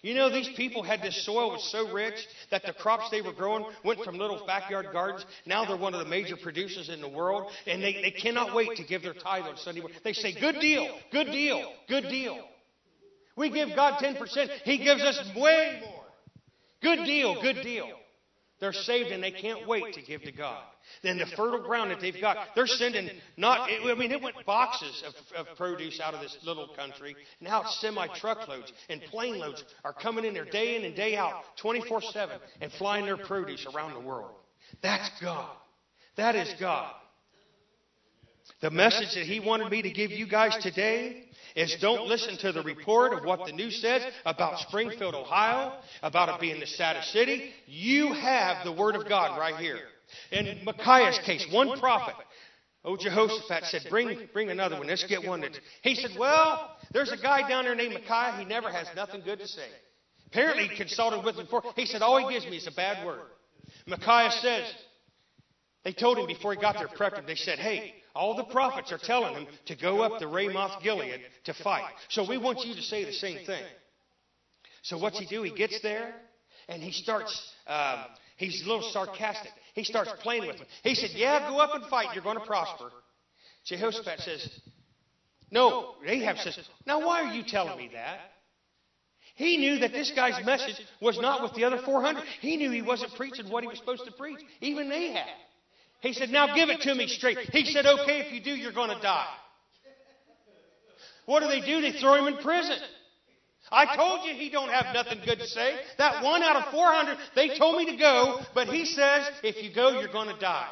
You know, these people had this soil was so rich that the crops they were growing went from little backyard gardens. Now they're one of the major producers in the world, and they cannot wait to give their tithe on Sunday morning. They say, good deal, good deal, good deal. We give God 10%. He gives us way more. Good deal, good deal. They're saved and they can't wait to give to God. Then the fertile ground that they've got, they're sending it went boxes of produce out of this little country. Now it's semi-truckloads and plane loads are coming in there day in and day out, 24/7, and flying their produce around the world. That's God. That is God. The message that He wanted me to give you guys today is don't listen to the report of what the news says about Springfield, Ohio, about it being the saddest city. You have the Word of God right here. In Micaiah's case, one prophet, Jehoshaphat said, bring another one. Let's get one. He said, well, there's a guy down there named Micaiah. He never has nothing good to say. Apparently he consulted with him before. He said, all he gives me is a bad word. Micaiah says, they told him before he got there, prepped him, they said, hey, all the prophets are telling him to go up to Ramoth Gilead to fight. So we want you to say the same thing. So what's he do? He gets there and he starts, he's a little sarcastic. He starts playing with him. He said, yeah, go up and fight. You're going to prosper. Jehoshaphat says, no. Ahab says, now why are you telling me that? He knew that this guy's message was not with the other 400. He knew he wasn't preaching what he was supposed to preach. Even Ahab. He said, now give it to me straight. He said, okay, if you do, you're going to die. What do? They throw him in prison. I told you he don't have nothing good to say. That one out of 400, they told me to go, but he says, if you go, you're going to die.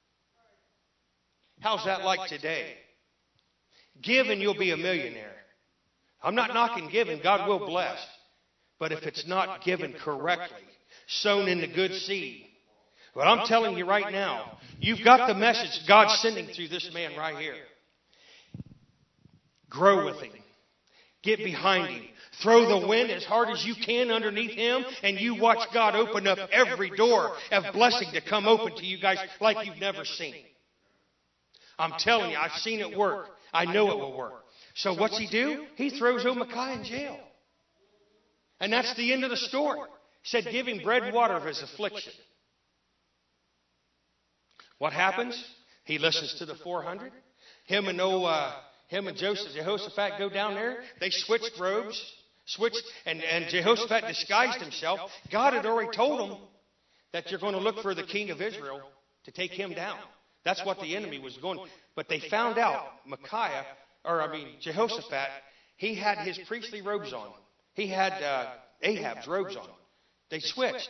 How's that like today? Give and you'll be a millionaire. I'm not knocking giving. God will bless. But if it's not given correctly, sown in the good seed. But I'm telling you right now, you've got the message God's sending through this man right here. Grow with him. Get behind him. Throw the wind as hard as you can underneath him, and you watch God open up every door of blessing to come open to you guys like you've never seen. I'm telling you, I've seen it work. I know it will work. So what's he do? He throws old Micaiah in jail. And that's the end of the story. He said, give him bread and water of his affliction. What happens? He listens to the 400. Him and Jehoshaphat go down there. They switched robes. And Jehoshaphat disguised himself. God had already told him that you're going to look for the king of Israel to take him down. That's what the enemy was going. But they found out Jehoshaphat, he had his priestly robes on. He had Ahab's robes on. They switched.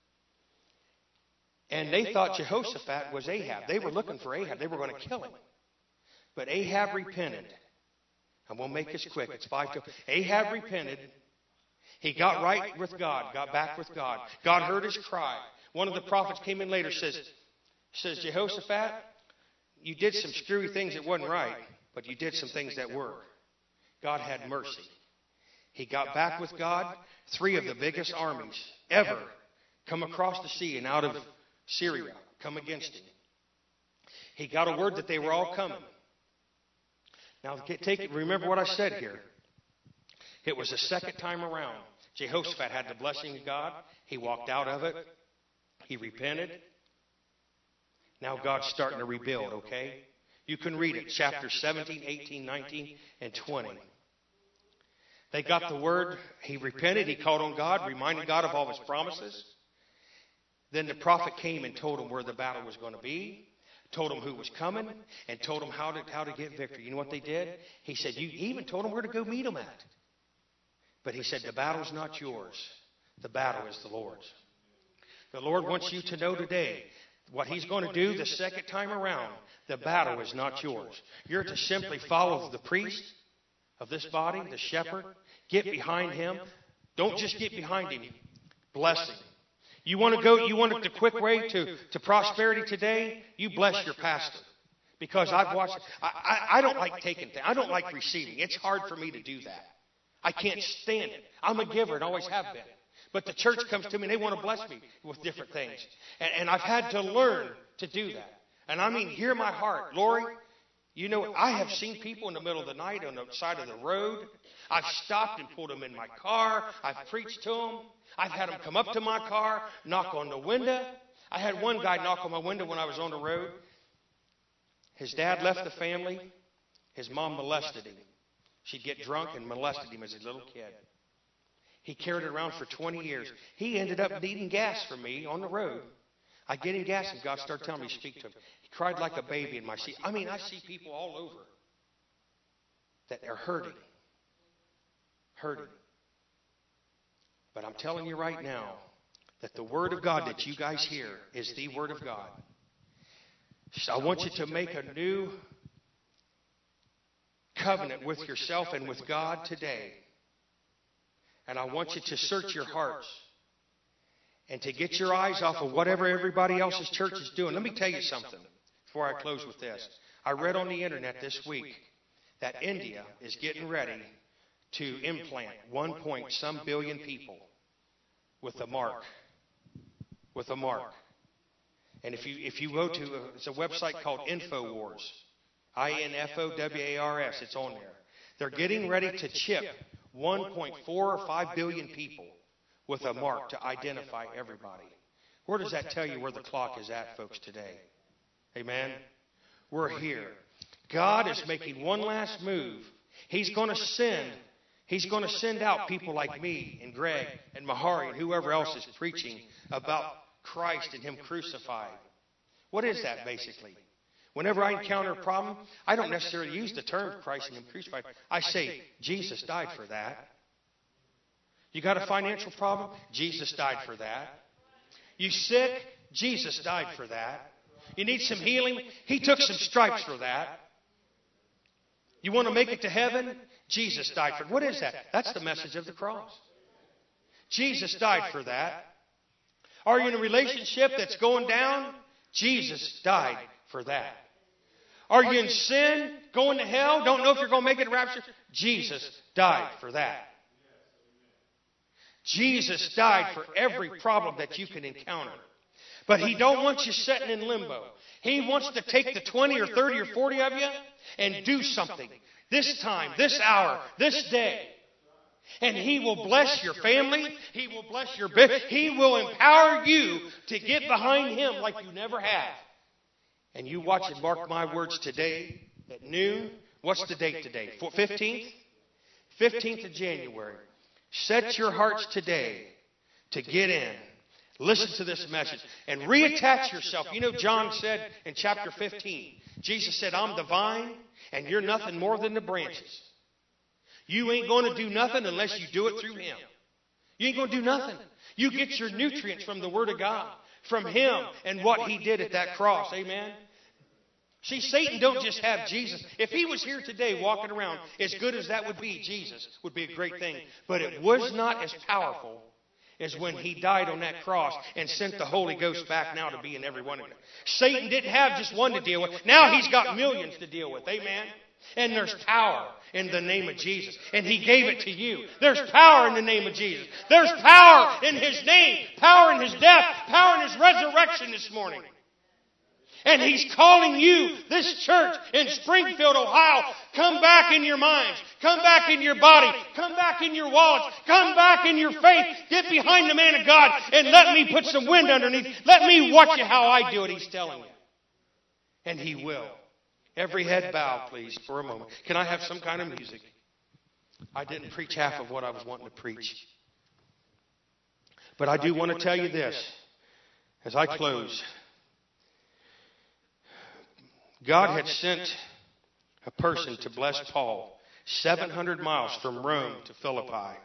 And they thought Jehoshaphat was Ahab. They were looking for Ahab. They were going to kill him. But Ahab repented. And we'll make this quick. It's 5:00. Ahab repented. He got right with God. Got back with God. God heard his cry. One of the prophets came in later, says, Jehoshaphat, you did some screwy things that wasn't right, but you did some things that were. God had mercy. He got back with God. 3 of the biggest armies ever come across the sea and out of Syria come against him. He got a word that they were all coming. Now, remember what I said here. It was the second time around. Jehoshaphat had the blessing of God. He walked out of it. He repented. Now God's starting to rebuild, okay? You can read it, chapters 17, 18, 19, and 20. They got the word. He repented. He called on God, reminded God of all his promises. Then the prophet came and told him where the battle was going to be, told him who was coming, and told him how to get victory. You know what they did? He said, he even told him where to go meet him at. But he said, the battle's not yours. The battle is the Lord's. The Lord wants you to know today what he's going to do the second time around. The battle is not yours. You're to simply follow the priest of this body, the shepherd. Get behind him. Don't just get behind him. Bless him. You want the quick way to prosperity today? You bless your pastor. Because I've watched, I don't like taking things. I don't like receiving. It's hard for me to do that. I can't stand it. I'm a giver and always have been. But the church comes to me and they want to bless me with different things. And I've had to learn to do that. And I mean, hear my heart. Lori, You know, I have seen people in the middle of the night on the side of the road. I've stopped and pulled them in my car. I've preached to them. I've had them come up to my car, knock on the window. I had one guy knock on my window when I was on the road. His dad left the family. His mom molested him. She'd get drunk and molested him as a little kid. He carried it around for 20 years. He ended up needing gas for me on the road. I get him gas, and God started telling me to speak to him. He cried like a baby in my seat. I mean, I see people all over that are hurting. Hurting. But I'm telling you right now that the Word of God that you guys hear is the Word of God. I want you to make a new covenant with yourself and with God today. And I want you to search your hearts and to get your eyes off of whatever everybody else's church is doing. Let me tell you something before I close with this. I read on the internet this week that India is getting ready to implant 1 billion people with a mark. With a mark. And if you go to, it's a website called InfoWars. INFOWARS. It's on there. They're getting ready to chip 1.4 or 5 billion people with a mark to identify everybody. Where does that tell you where the clock is at, folks, today? Amen? We're here. God is making one last move. He's going to send out people like me and Greg and Mahari and whoever else is preaching about Christ and Him crucified. What is that basically? Whenever I encounter a problem, I don't necessarily use the term Christ and Him crucified. I say, Jesus died for that. You got a financial problem? Jesus died for that. You sick? Jesus died for that. You need some healing? He took some stripes for that. You want to make it to heaven? Jesus died for it. What is that? That's the message of the cross. Jesus died for that. Are you in a relationship that's going down? Jesus died for that. Are you in sin, going to hell, don't know if you're going to make it to rapture? Jesus died for that. Jesus died for every problem that you can encounter. But He don't want you sitting in limbo. He wants to take the 20 or 30 or 40 of you and do something. This time, this hour, this day. And He will bless your family. He will bless your business. He will empower you to get behind Him like you never have. And you watch it, mark my words, today at noon. What's the date today? 15th? 15th of January. Set your hearts today to get in. Listen to this message and reattach yourself. You know, John said in chapter 15, Jesus said, I'm the vine and you're nothing more than the branches. You ain't going to do nothing unless you do it through Him. You ain't going to do nothing. You get your nutrients from the Word of God, from Him and what He did at that cross. Amen. See, Satan don't just have Jesus. If he was here today walking around, as good as that would be, Jesus would be a great thing. But it was not as powerful as when He died on that cross and sent the Holy Ghost back now to be in every one of them. Satan didn't have just one to deal with. Now he's got millions to deal with. Amen? And there's power in the name of Jesus. And He gave it to you. There's power in the name of Jesus. There's power in His name. Power in His death. Power in His resurrection this morning. And He's calling you, this church in Springfield, Ohio, come back in your minds. Come back in your body. Come back in your wallets. Come back in your faith. Get behind the man of God and let me put some wind underneath. Let me watch you how I do it, He's telling you. And He will. Every head bow, please, for a moment. Can I have some kind of music? I didn't preach half of what I was wanting to preach. But I do want to tell you this as I close. God had sent a person to bless Paul 700 miles from Rome to Philippi.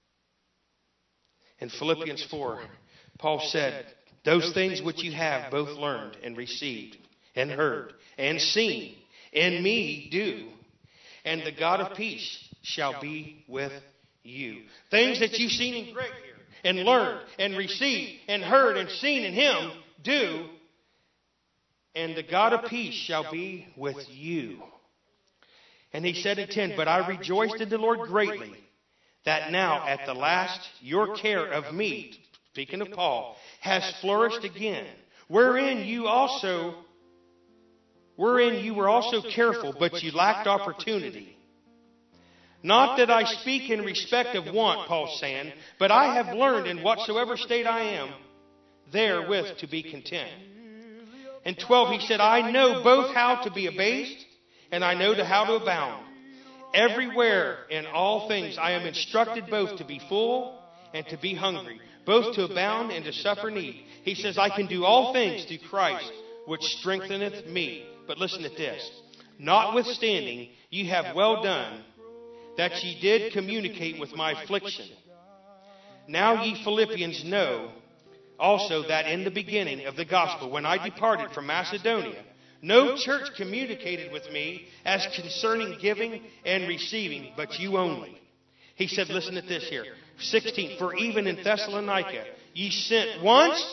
In Philippians 4, Paul said, those things which you have both learned and received and heard and seen in me do, and the God of peace shall be with you. Things that you've seen in Greg here and learned and received and heard and seen in Him do, and the God of peace shall be with you. And he said in 10, but I rejoiced in the Lord greatly that now at the last your care of me, speaking of Paul, has flourished again, wherein you also wherein you were also careful, but you lacked opportunity. Not that I speak in respect of want, Paul's saying, but I have learned in whatsoever state I am, therewith to be content. In 12 he said, I know both how to be abased, and I know how to abound. Everywhere in all things I am instructed both to be full and to be hungry, both to abound and to suffer need. He says, I can do all things through Christ, which strengtheneth me. But listen at this. Notwithstanding, ye have well done, that ye did communicate with my affliction. Now ye Philippians know also that in the beginning of the gospel, when I departed from Macedonia, no church communicated with me as concerning giving and receiving, but you only. He said, listen at this here. 16, for even in Thessalonica, ye sent once,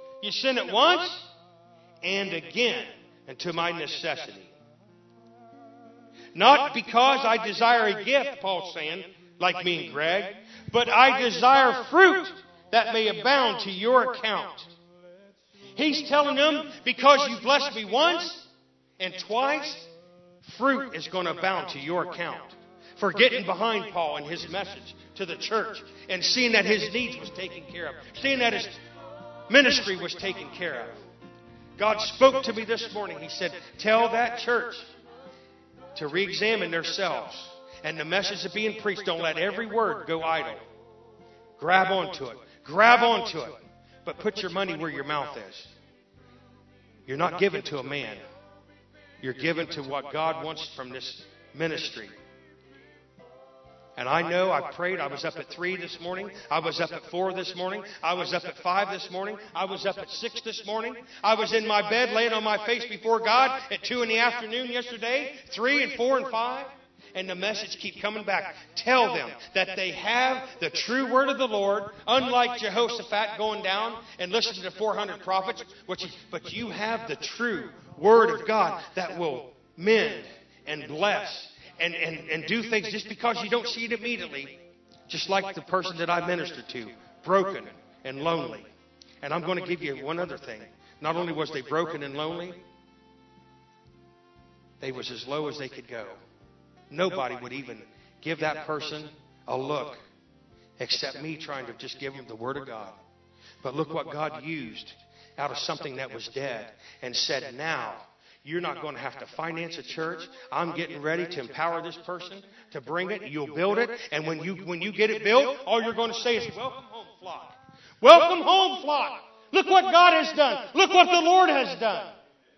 and again unto my necessity. Not because I desire a gift, Paul's saying, like me and Greg, but I desire fruit that may abound to your account. He's telling them, because you blessed me once and twice, fruit is going to abound to your account. For getting behind Paul and his message to the church and seeing that his needs was taken care of, seeing that his ministry was taken care of. God spoke to me this morning. He said, tell that church to re-examine themselves. And the message of being preached, don't let every word go idle. Grab onto it. Grab onto it. But put your money where your mouth is. You're not given to a man. You're given to what God wants from this ministry. And I know I prayed. I was up at 3 this morning. I was up at 4 this morning. I was up at 5 this morning. I was up at 6 this morning. I was in my bed laying on my face before God at 2 in the afternoon yesterday, 3 and 4 and 5. And the message keeps coming back. Tell them that they have the true word of the Lord, unlike Jehoshaphat going down and listening to 400 prophets. But you have the true word of God that will mend and bless and do things just because you don't see it immediately. Just like the person that I ministered to, broken and lonely. And I'm going to give you one other thing. Not only was they broken and lonely, they was as low as they could go. Nobody would even give that person a look except me trying to just give them the Word of God. But look what God used out of something that was dead and said, now you're not going to have to finance a church. I'm getting ready to empower this person to bring it. You'll build it. And when you get it built, all you're going to say is, welcome home, flock. Welcome home, flock. Look what God has done. Look what the Lord has done.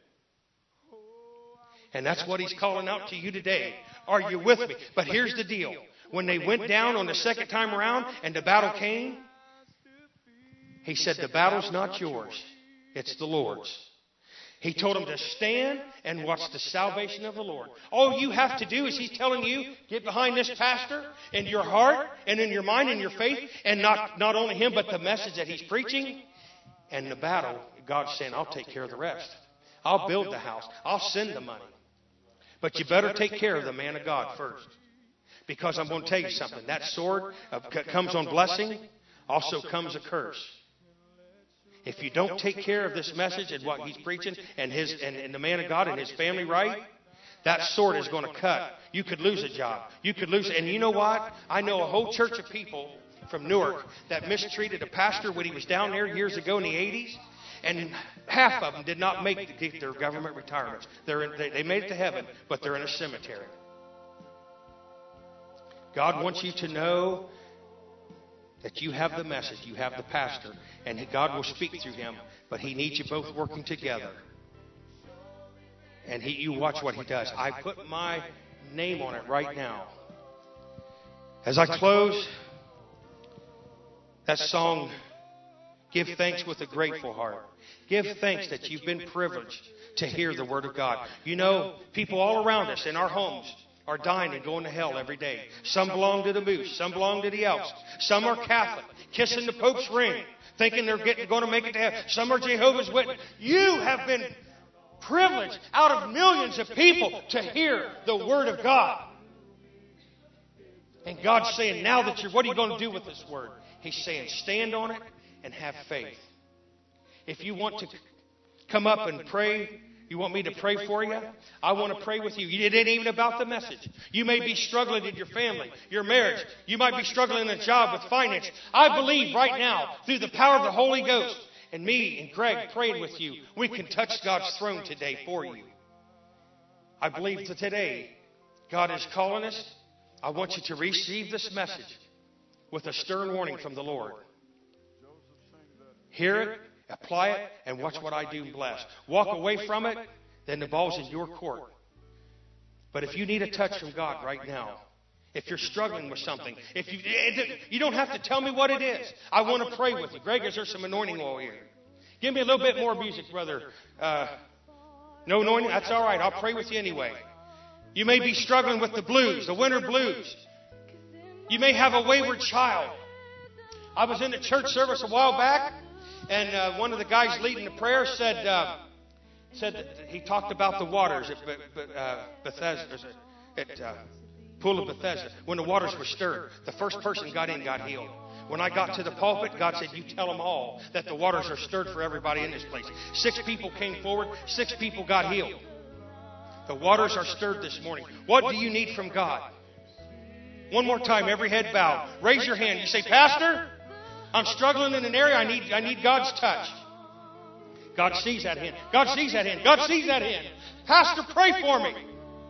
And that's what He's calling out to you today. Are you with me? But here's the deal. When they went down on the second time around and the battle came, He said, the battle's not yours. It's the Lord's. He told them to stand and watch the salvation of the Lord. All you have to do is He's telling you, get behind this pastor in your heart and in your mind and your faith, and not only him, but the message that he's preaching. And the battle, God's saying, I'll take care of the rest. I'll build the house. I'll send the money. But you better take care of the man of God first. Because I'm going to tell you something. That sword comes on blessing, also comes a curse. If you don't take care of this message and what he's preaching and the man of God and his family right, that sword is going to cut. You could lose a job. You could lose it. And you know what? I know a whole church of people from Newark that mistreated a pastor when he was down there years ago in the 80s. And half of them did not make their government retirements. They made it to heaven, but they're in a cemetery. God wants you to know that you have the message, you have the pastor, and God will speak through him, but He needs you both working together. And you watch what He does. I put my name on it right now. As I close, that song, Give Thanks with a Grateful Heart. Give thanks that you've been privileged to hear the Word of God. You know, people all around us in our homes are dying and going to hell every day. Some belong to the Moose. Some belong to the Elks. Some are Catholic, kissing the Pope's ring, thinking they're going to make it to heaven. Some are Jehovah's Witnesses. You have been privileged out of millions of people to hear the Word of God. And God's saying, now that what are you going to do with this Word? He's saying, stand on it and have faith. If you want to come up and pray You want me to pray for you? I want to pray with you. It ain't even about the message. You may be struggling in your family, your marriage. You might be struggling in a job with finance. I believe right now, through the power of the Holy Ghost, and me and Greg praying with you, we can touch God's throne today for you. I believe that today, God is calling us. I want you to receive this message with a stern warning from the Lord. Hear it, apply it, and watch what I do and bless. Walk away from it, then the ball's in your court. But if you need a touch from God right now, if you're struggling with something, you don't have to tell me what it is. I want to pray with you. Greg, is there some anointing oil here? Give me a little bit more music, brother. No anointing? That's all right. I'll pray with you anyway. You may be struggling with the blues, the winter blues. You may have a wayward child. I was in a church service a while back, and one of the guys leading the prayer said that he talked about the waters at Bethesda, at Pool of Bethesda. When the waters were stirred, the first person got in got healed. When I got to the pulpit, God said, you tell them all that the waters are stirred for everybody in this place. 6 people came forward. 6 people got healed. The waters are stirred this morning. What do you need from God? One more time, every head bowed. Raise your hand. You say, Pastor, I'm struggling in an area. I need God's touch. God sees that hand. God sees that hand. God sees that hand. Pastor, pray for me.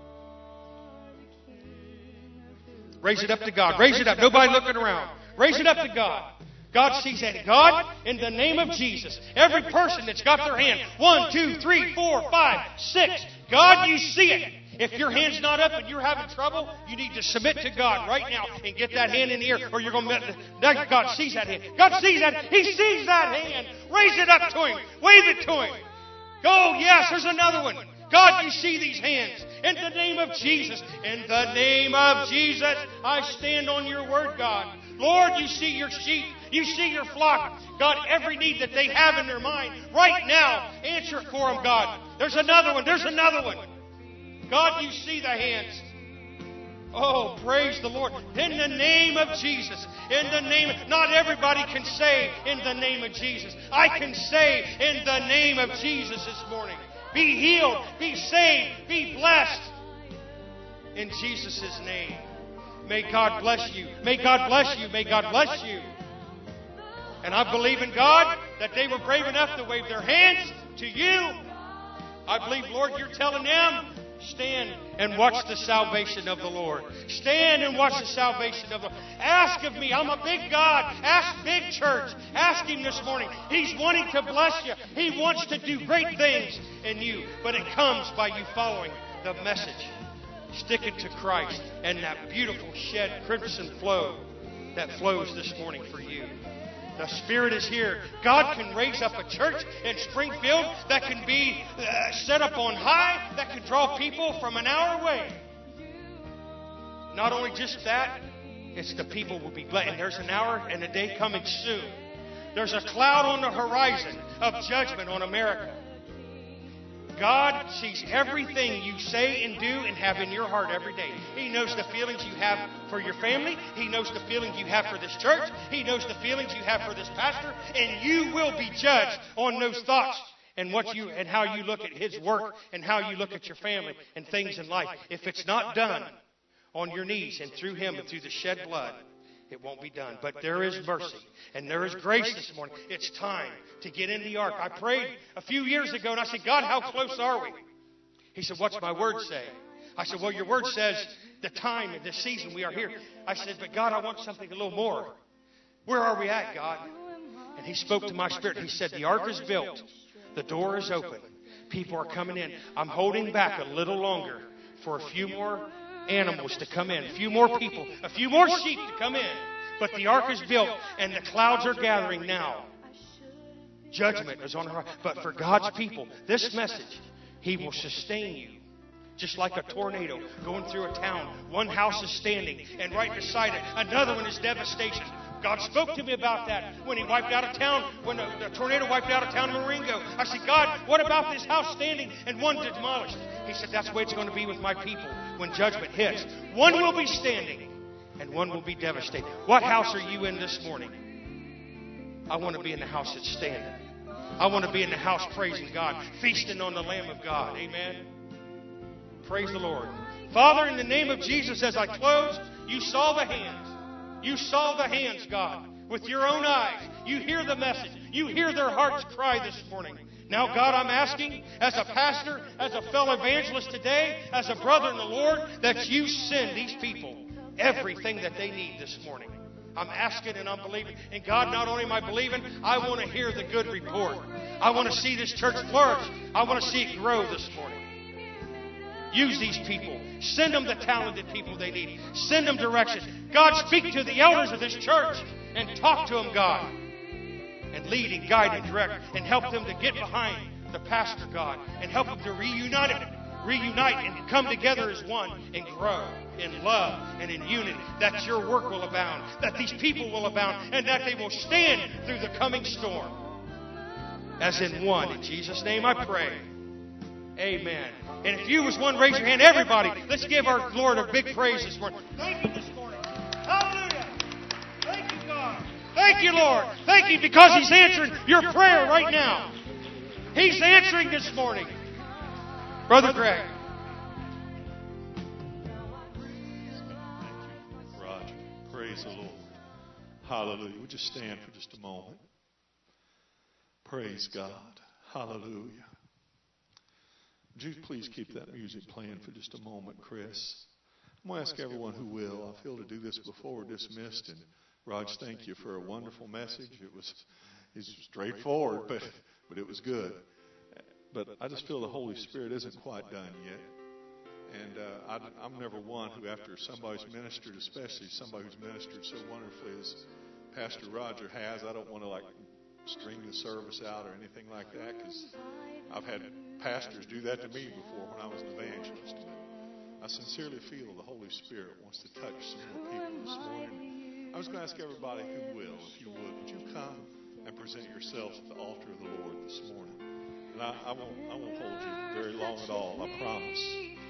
Raise it up to God. Raise it up. Nobody looking around. Raise it up to God. God sees that. God, in the name of Jesus, every person that's got their hand, 1, 2, 3, 4, 5, 6, God, you see it. If your hand's not up and you're having trouble, you need to submit to God right now and get that hand in the air, or you're going to... God sees that hand. God sees that. He sees that hand. Raise it up to Him. Wave it to Him. Go, yes, there's another one. God, you see these hands. In the name of Jesus. In the name of Jesus, I stand on your word, God. Lord, you see your sheep. You see your flock. God, every need that they have in their mind right now, answer it for them, God. There's another one. There's another one. God, you see the hands. Oh, praise the Lord. In the name of Jesus. In the name, not everybody can say in the name of Jesus. I can say in the name of Jesus this morning. Be healed, be saved, be blessed. In Jesus' name. May God bless you. May God bless you. May God bless you. And I believe in God that they were brave enough to wave their hands to you. I believe, Lord, you're telling them, stand and watch the salvation of the Lord. Stand and watch the salvation of the Lord. Ask of me. I'm a big God. Ask Big Church. Ask Him this morning. He's wanting to bless you. He wants to do great things in you. But it comes by you following the message. Sticking to Christ and that beautiful shed crimson flow that flows this morning for you. The Spirit is here. God can raise up a church in Springfield that can be set up on high, that can draw people from an hour away. Not only just that, it's the people will be blessed. And there's an hour and a day coming soon. There's a cloud on the horizon of judgment on America. God sees everything you say and do and have in your heart every day. He knows the feelings you have for your family. He knows the feelings you have for this church. He knows the feelings you have for this pastor. And you will be judged on those thoughts and how you look at His work and how you look at your family and things in life. If it's not done on your knees and through Him and through the shed blood, it won't be done. But there is mercy and there is grace this morning. It's time to get in the ark. I prayed a few years ago and I said, God, how close are we? He said, what's my word say? I said, well, your word says the time and the season we are here. I said, but God, I want something a little more. Where are we at, God? And He spoke to my spirit. He said, the ark is built. The door is open. People are coming in. I'm holding back a little longer for a few more animals to come in, a few more people, a few more sheep to come in. But the ark is built and the clouds are gathering now. Judgment is on the horizon. But for God's people, this message, He will sustain you. Just like a tornado going through a town. One house is standing and right beside it, another one is devastation. God spoke to me about that when He wiped out a town, when the tornado wiped out a town in Marengo. I said, God, what about this house standing and one demolished? He said, that's the way it's going to be with my people when judgment hits. One will be standing and one will be devastated. What house are you in this morning? I want to be in the house that's standing. I want to be in the house praising God, feasting on the Lamb of God. Amen. Praise the Lord. Father, in the name of Jesus, as I close, you saw the hands. You saw the hands, God, with your own eyes. You hear the message. You hear their hearts cry this morning. Now, God, I'm asking, as a pastor, as a fellow evangelist today, as a brother in the Lord, that you send these people everything that they need this morning. I'm asking and I'm believing. And God, not only am I believing, I want to hear the good report. I want to see this church flourish. I want to see it grow this morning. Use these people. Send them the talented people they need. Send them direction. God, speak to the elders of this church and talk to them, God. And lead and guide and direct and help them to get behind the pastor, God. And help them to reunite and come together as one and grow in love and in unity. That your work will abound. That these people will abound. And that they will stand through the coming storm. As in one. In Jesus' name I pray. Amen. And if you was one, raise your hand. Everybody, let's give our Lord a big praise this morning. Thank you this morning. Hallelujah. Thank you, God. Thank you, Lord. Thank you because He's answering your prayer right now. He's answering this morning. Brother Greg. Roger. Praise the Lord. Hallelujah. Would you stand for just a moment? Praise God. Hallelujah. Would you please keep that music playing for just a moment, Chris? I'm going to ask everyone who will. I feel to do this before we're dismissed. And Raj, thank you for a wonderful message. It's straightforward, but it was good. But I just feel the Holy Spirit isn't quite done yet. And I'm never one who, after somebody's ministered, especially somebody who's ministered so wonderfully as Pastor Roger has, I don't want to string the service out or anything like that, because I've had pastors do that to me before when I was an evangelist. But I sincerely feel the Holy Spirit wants to touch some more people this morning. I was going to ask everybody who will, if you would you come and present yourselves at the altar of the Lord this morning? And I won't hold you very long at all, I promise.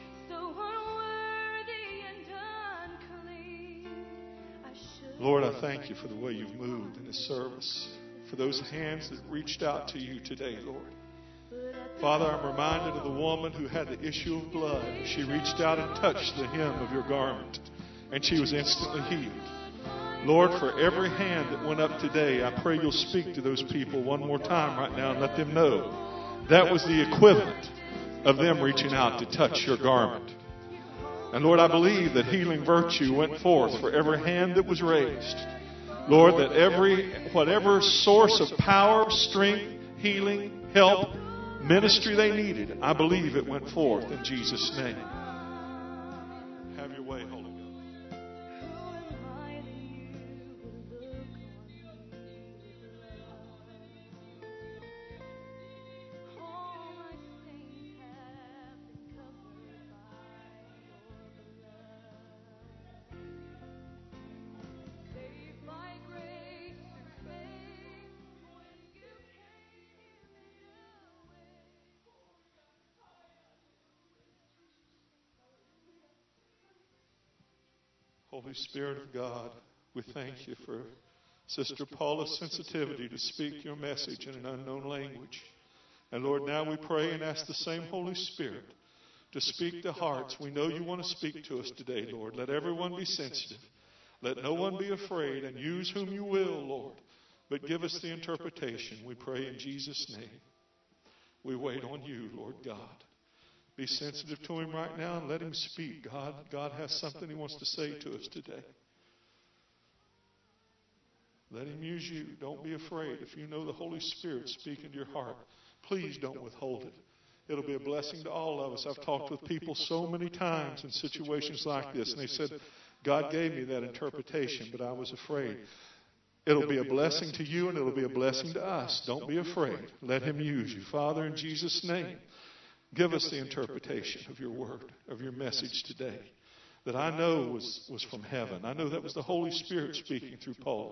Lord, I thank you for the way you've moved in this service, for those hands that reached out to you today, Lord. Father, I'm reminded of the woman who had the issue of blood. She reached out and touched the hem of your garment, and she was instantly healed. Lord, for every hand that went up today, I pray you'll speak to those people one more time right now and let them know that was the equivalent of them reaching out to touch your garment. And Lord, I believe that healing virtue went forth for every hand that was raised. Lord, that whatever source of power, strength, healing, help, ministry they needed, I believe it went forth in Jesus' name. Have your way, Holy Ghost. Holy Spirit of God, we thank you for Sister Paula's sensitivity to speak your message in an unknown language. And Lord, now we pray and ask the same Holy Spirit to speak to hearts. We know you want to speak to us today, Lord. Let everyone be sensitive. Let no one be afraid, and use whom you will, Lord. But give us the interpretation, we pray in Jesus' name. We wait on you, Lord God. Be sensitive to him right now and let him speak. God has something he wants to say to us today. Let him use you. Don't be afraid. If you know the Holy Spirit speaking to your heart, please don't withhold it. It'll be a blessing to all of us. I've talked with people so many times in situations like this, and they said, God gave me that interpretation, but I was afraid. It'll be a blessing to you, and it'll be a blessing to us. Don't be afraid. Let him use you. Father, in Jesus' name, give us the interpretation of your word, of your message today, that I know was from heaven. I know that was the Holy Spirit speaking through Paul.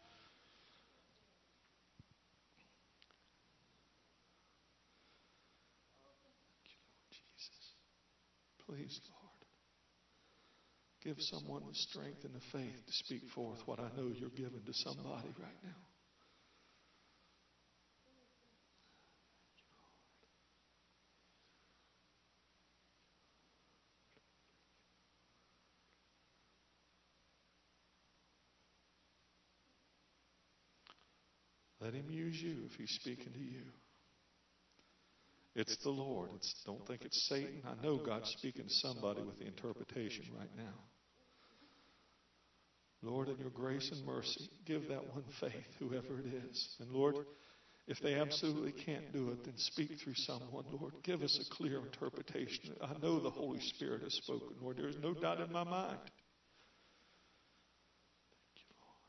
Please, Lord, give someone the strength and the faith to speak forth what I know you're giving to somebody right now. Let him use you if he's speaking to you. It's the Lord. Don't think it's Satan. I know God's speaking to somebody with the interpretation right now. Lord, in your grace and mercy, give that one faith, whoever it is. And Lord, if they absolutely can't do it, then speak through someone. Lord, give us a clear interpretation. I know the Holy Spirit has spoken. Lord, there is no doubt in my mind. Thank you, Lord.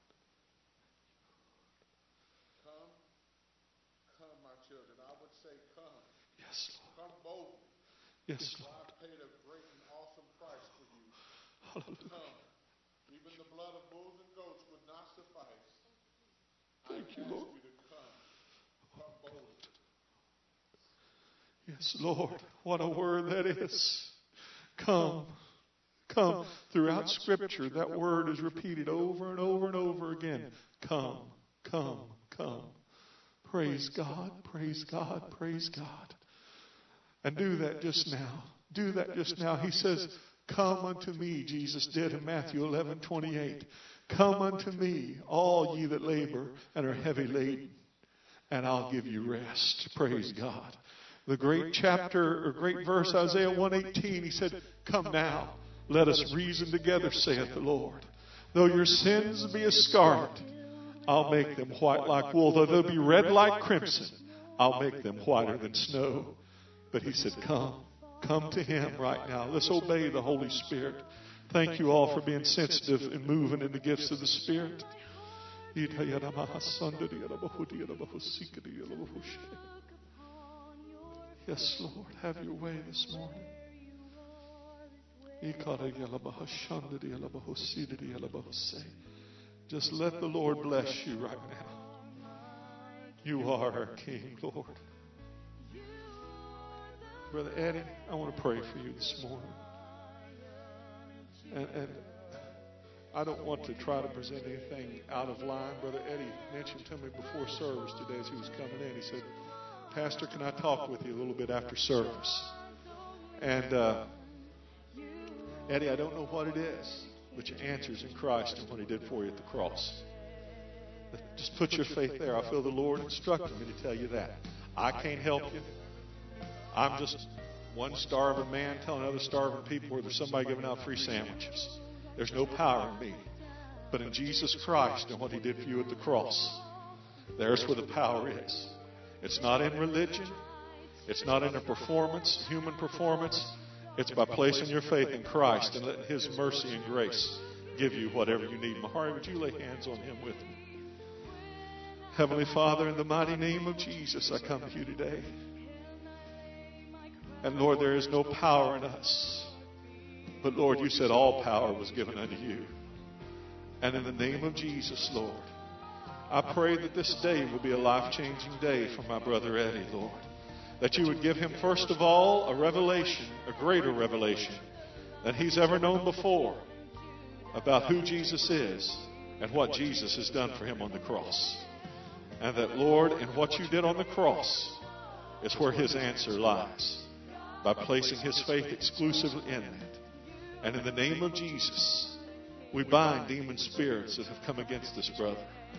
Come, my children. I would say come. Yes, Lord. Come boldly. Yes, Lord. I paid a great and awesome price for you. Hallelujah. Come. Even the blood of bulls and goats would not suffice. Thank you, Lord. You to come. Come boldly. Yes, Lord. What a word that is. Come. Come. Throughout Scripture, that word is repeated over and over and over again. Come. Come. Come. Praise God. Praise God. Praise God. And do that just now. Do that just now. He says, come unto me, Jesus did in Matthew 11:28. Come unto me, all ye that labor and are heavy laden, and I'll give you rest. Praise God. The great chapter or great verse, Isaiah 1:18, he said, come now, let us reason together, saith the Lord. Though your sins be as scarlet, I'll make them white like wool. Though they'll be red like crimson, I'll make them whiter than snow. But he said, come. Come to him right now. Let's obey the Holy Spirit. Thank you all for being sensitive and moving in the gifts of the Spirit. Yes, Lord, have your way this morning. Just let the Lord bless you right now. You are our King, Lord. Brother Eddie, I want to pray for you this morning. And I don't want to try to present anything out of line. Brother Eddie mentioned to me before service today as he was coming in. He said, Pastor, can I talk with you a little bit after service? And Eddie, I don't know what it is, but your answer's in Christ and what he did for you at the cross. Just put your faith there. I feel the Lord instructed me to tell you that. I can't help you. I'm just one starving man telling other starving people where there's somebody giving out free sandwiches. There's no power in me. But in Jesus Christ and what he did for you at the cross, there's where the power is. It's not in religion. It's not in a performance, human performance. It's by placing your faith in Christ and letting his mercy and grace give you whatever you need. Mahari, would you lay hands on him with me? Heavenly Father, in the mighty name of Jesus, I come to you today. And Lord, there is no power in us. But Lord, you said all power was given unto you. And in the name of Jesus, Lord, I pray that this day will be a life-changing day for my brother Eddie, Lord. That you would give him, first of all, a revelation, a greater revelation than he's ever known before about who Jesus is and what Jesus has done for him on the cross. And that, Lord, in what you did on the cross is where his answer lies. By placing his faith exclusively in that. And in the name of Jesus, we bind demon spirits that have come against this brother.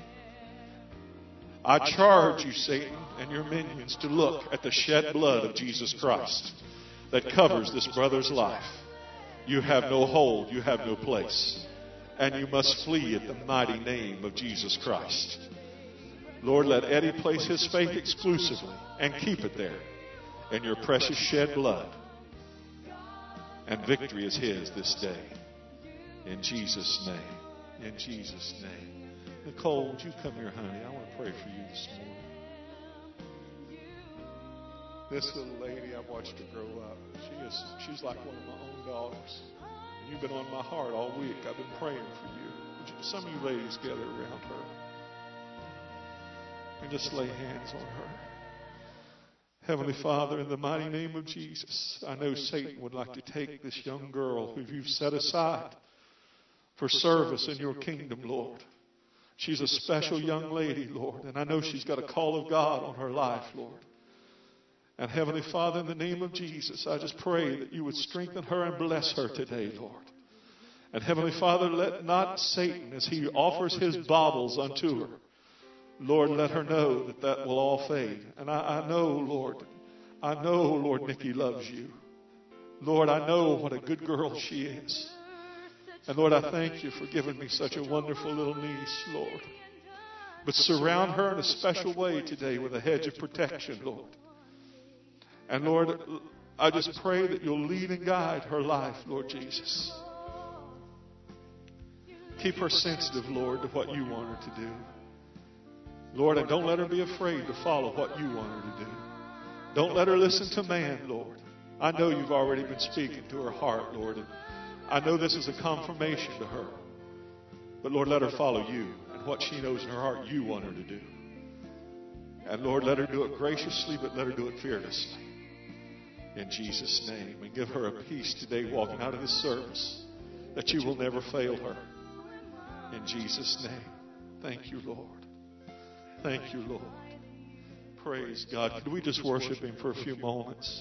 I charge you, Satan, and your minions to look at the shed blood of Jesus Christ that covers this brother's life. You have no hold, you have no place. And you must flee at the mighty name of Jesus Christ. Lord, let Eddie place his faith exclusively and keep it there in your precious shed blood. And victory is his this day. In Jesus' name. In Jesus' name. Nicole, would you come here, honey? I want to pray for you this morning. This little lady, I've watched her grow up. She's like one of my own daughters. And you've been on my heart all week. I've been praying for you. Would you, some of you ladies gather around her and just lay hands on her. Heavenly Father, in the mighty name of Jesus, I know Satan would like to take this young girl who you've set aside for service in your kingdom, Lord. She's a special young lady, Lord, and I know she's got a call of God on her life, Lord. And Heavenly Father, in the name of Jesus, I just pray that you would strengthen her and bless her today, Lord. And Heavenly Father, let not Satan, as he offers his baubles unto her, Lord, let her know that that will all fade. And I know, Lord, Nikki loves you. Lord, I know what a good girl she is. And Lord, I thank you for giving me such a wonderful little niece, Lord. But surround her in a special way today with a hedge of protection, Lord. And Lord, I just pray that you'll lead and guide her life, Lord Jesus. Keep her sensitive, Lord, to what you want her to do. Lord, and don't let her be afraid to follow what you want her to do. Don't let her listen to man, Lord. I know you've already been speaking to her heart, Lord, and I know this is a confirmation to her. But Lord, let her follow you and what she knows in her heart you want her to do. And Lord, let her do it graciously, but let her do it fearlessly. In Jesus' name. And give her a peace today walking out of this service that you will never fail her. In Jesus' name. Thank you, Lord. Thank you, Lord. Praise God. Could we just worship Him for a few moments?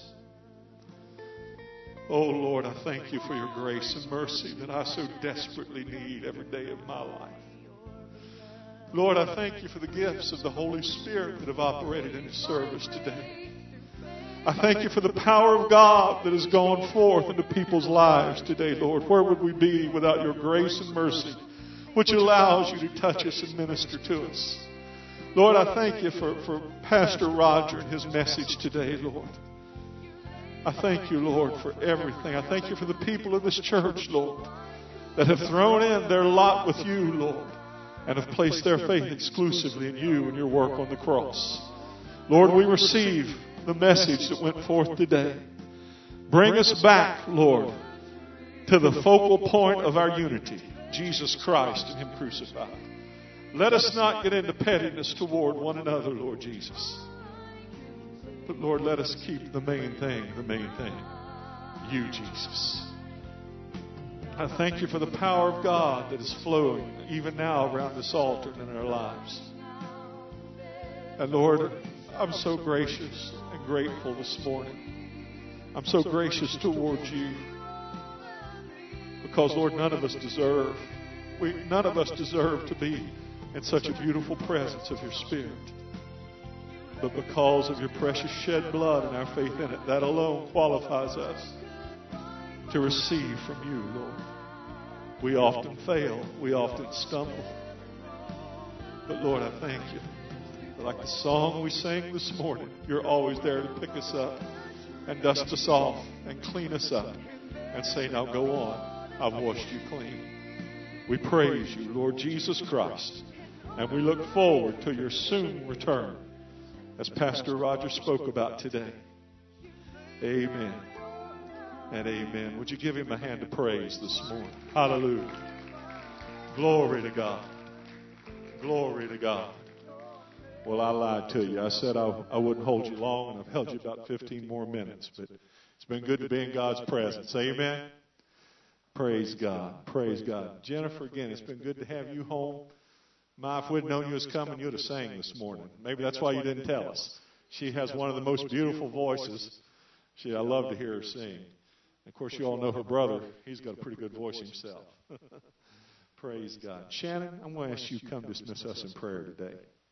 Oh, Lord, I thank you for your grace and mercy that I so desperately need every day of my life. Lord, I thank you for the gifts of the Holy Spirit that have operated in this service today. I thank you for the power of God that has gone forth into people's lives today, Lord. Where would we be without your grace and mercy, which allows you to touch us and minister to us? Lord, I thank you for Pastor Roger and his message today, Lord. I thank you, Lord, for everything. I thank you for the people of this church, Lord, that have thrown in their lot with you, Lord, and have placed their faith exclusively in you and your work on the cross. Lord, we receive the message that went forth today. Bring us back, Lord, to the focal point of our unity, Jesus Christ and Him crucified. Let us not get into pettiness toward one another, Lord Jesus. But Lord, let us keep the main thing, you, Jesus. I thank you for the power of God that is flowing even now around this altar and in our lives. And Lord, I'm so gracious and grateful this morning. I'm so gracious towards you. Because, Lord, none of us deserve to be in such a beautiful presence of your Spirit. But because of your precious shed blood and our faith in it, that alone qualifies us to receive from you, Lord. We often fail. We often stumble. But Lord, I thank you. Like the song we sang this morning, you're always there to pick us up and dust us off and clean us up and say, now go on. I've washed you clean. We praise you, Lord Jesus Christ. And we look forward to your soon return, as Pastor Roger spoke about today. Amen and amen. Would you give him a hand of praise this morning? Hallelujah. Glory to God. Glory to God. Well, I lied to you. I said I wouldn't hold you long, and I've held you about 15 more minutes. But it's been good to be in God's presence. Amen. Praise God. Praise God. Jennifer, again, it's been good to have you home. If we'd known you was coming, you'd have sang this morning. Maybe that's why you didn't tell us. She has one of the most beautiful voices. I love to hear her sing. And of course, you all know her brother. He's got a pretty good voice himself. Praise God. Shannon, I'm going to ask you to come dismiss us in prayer today.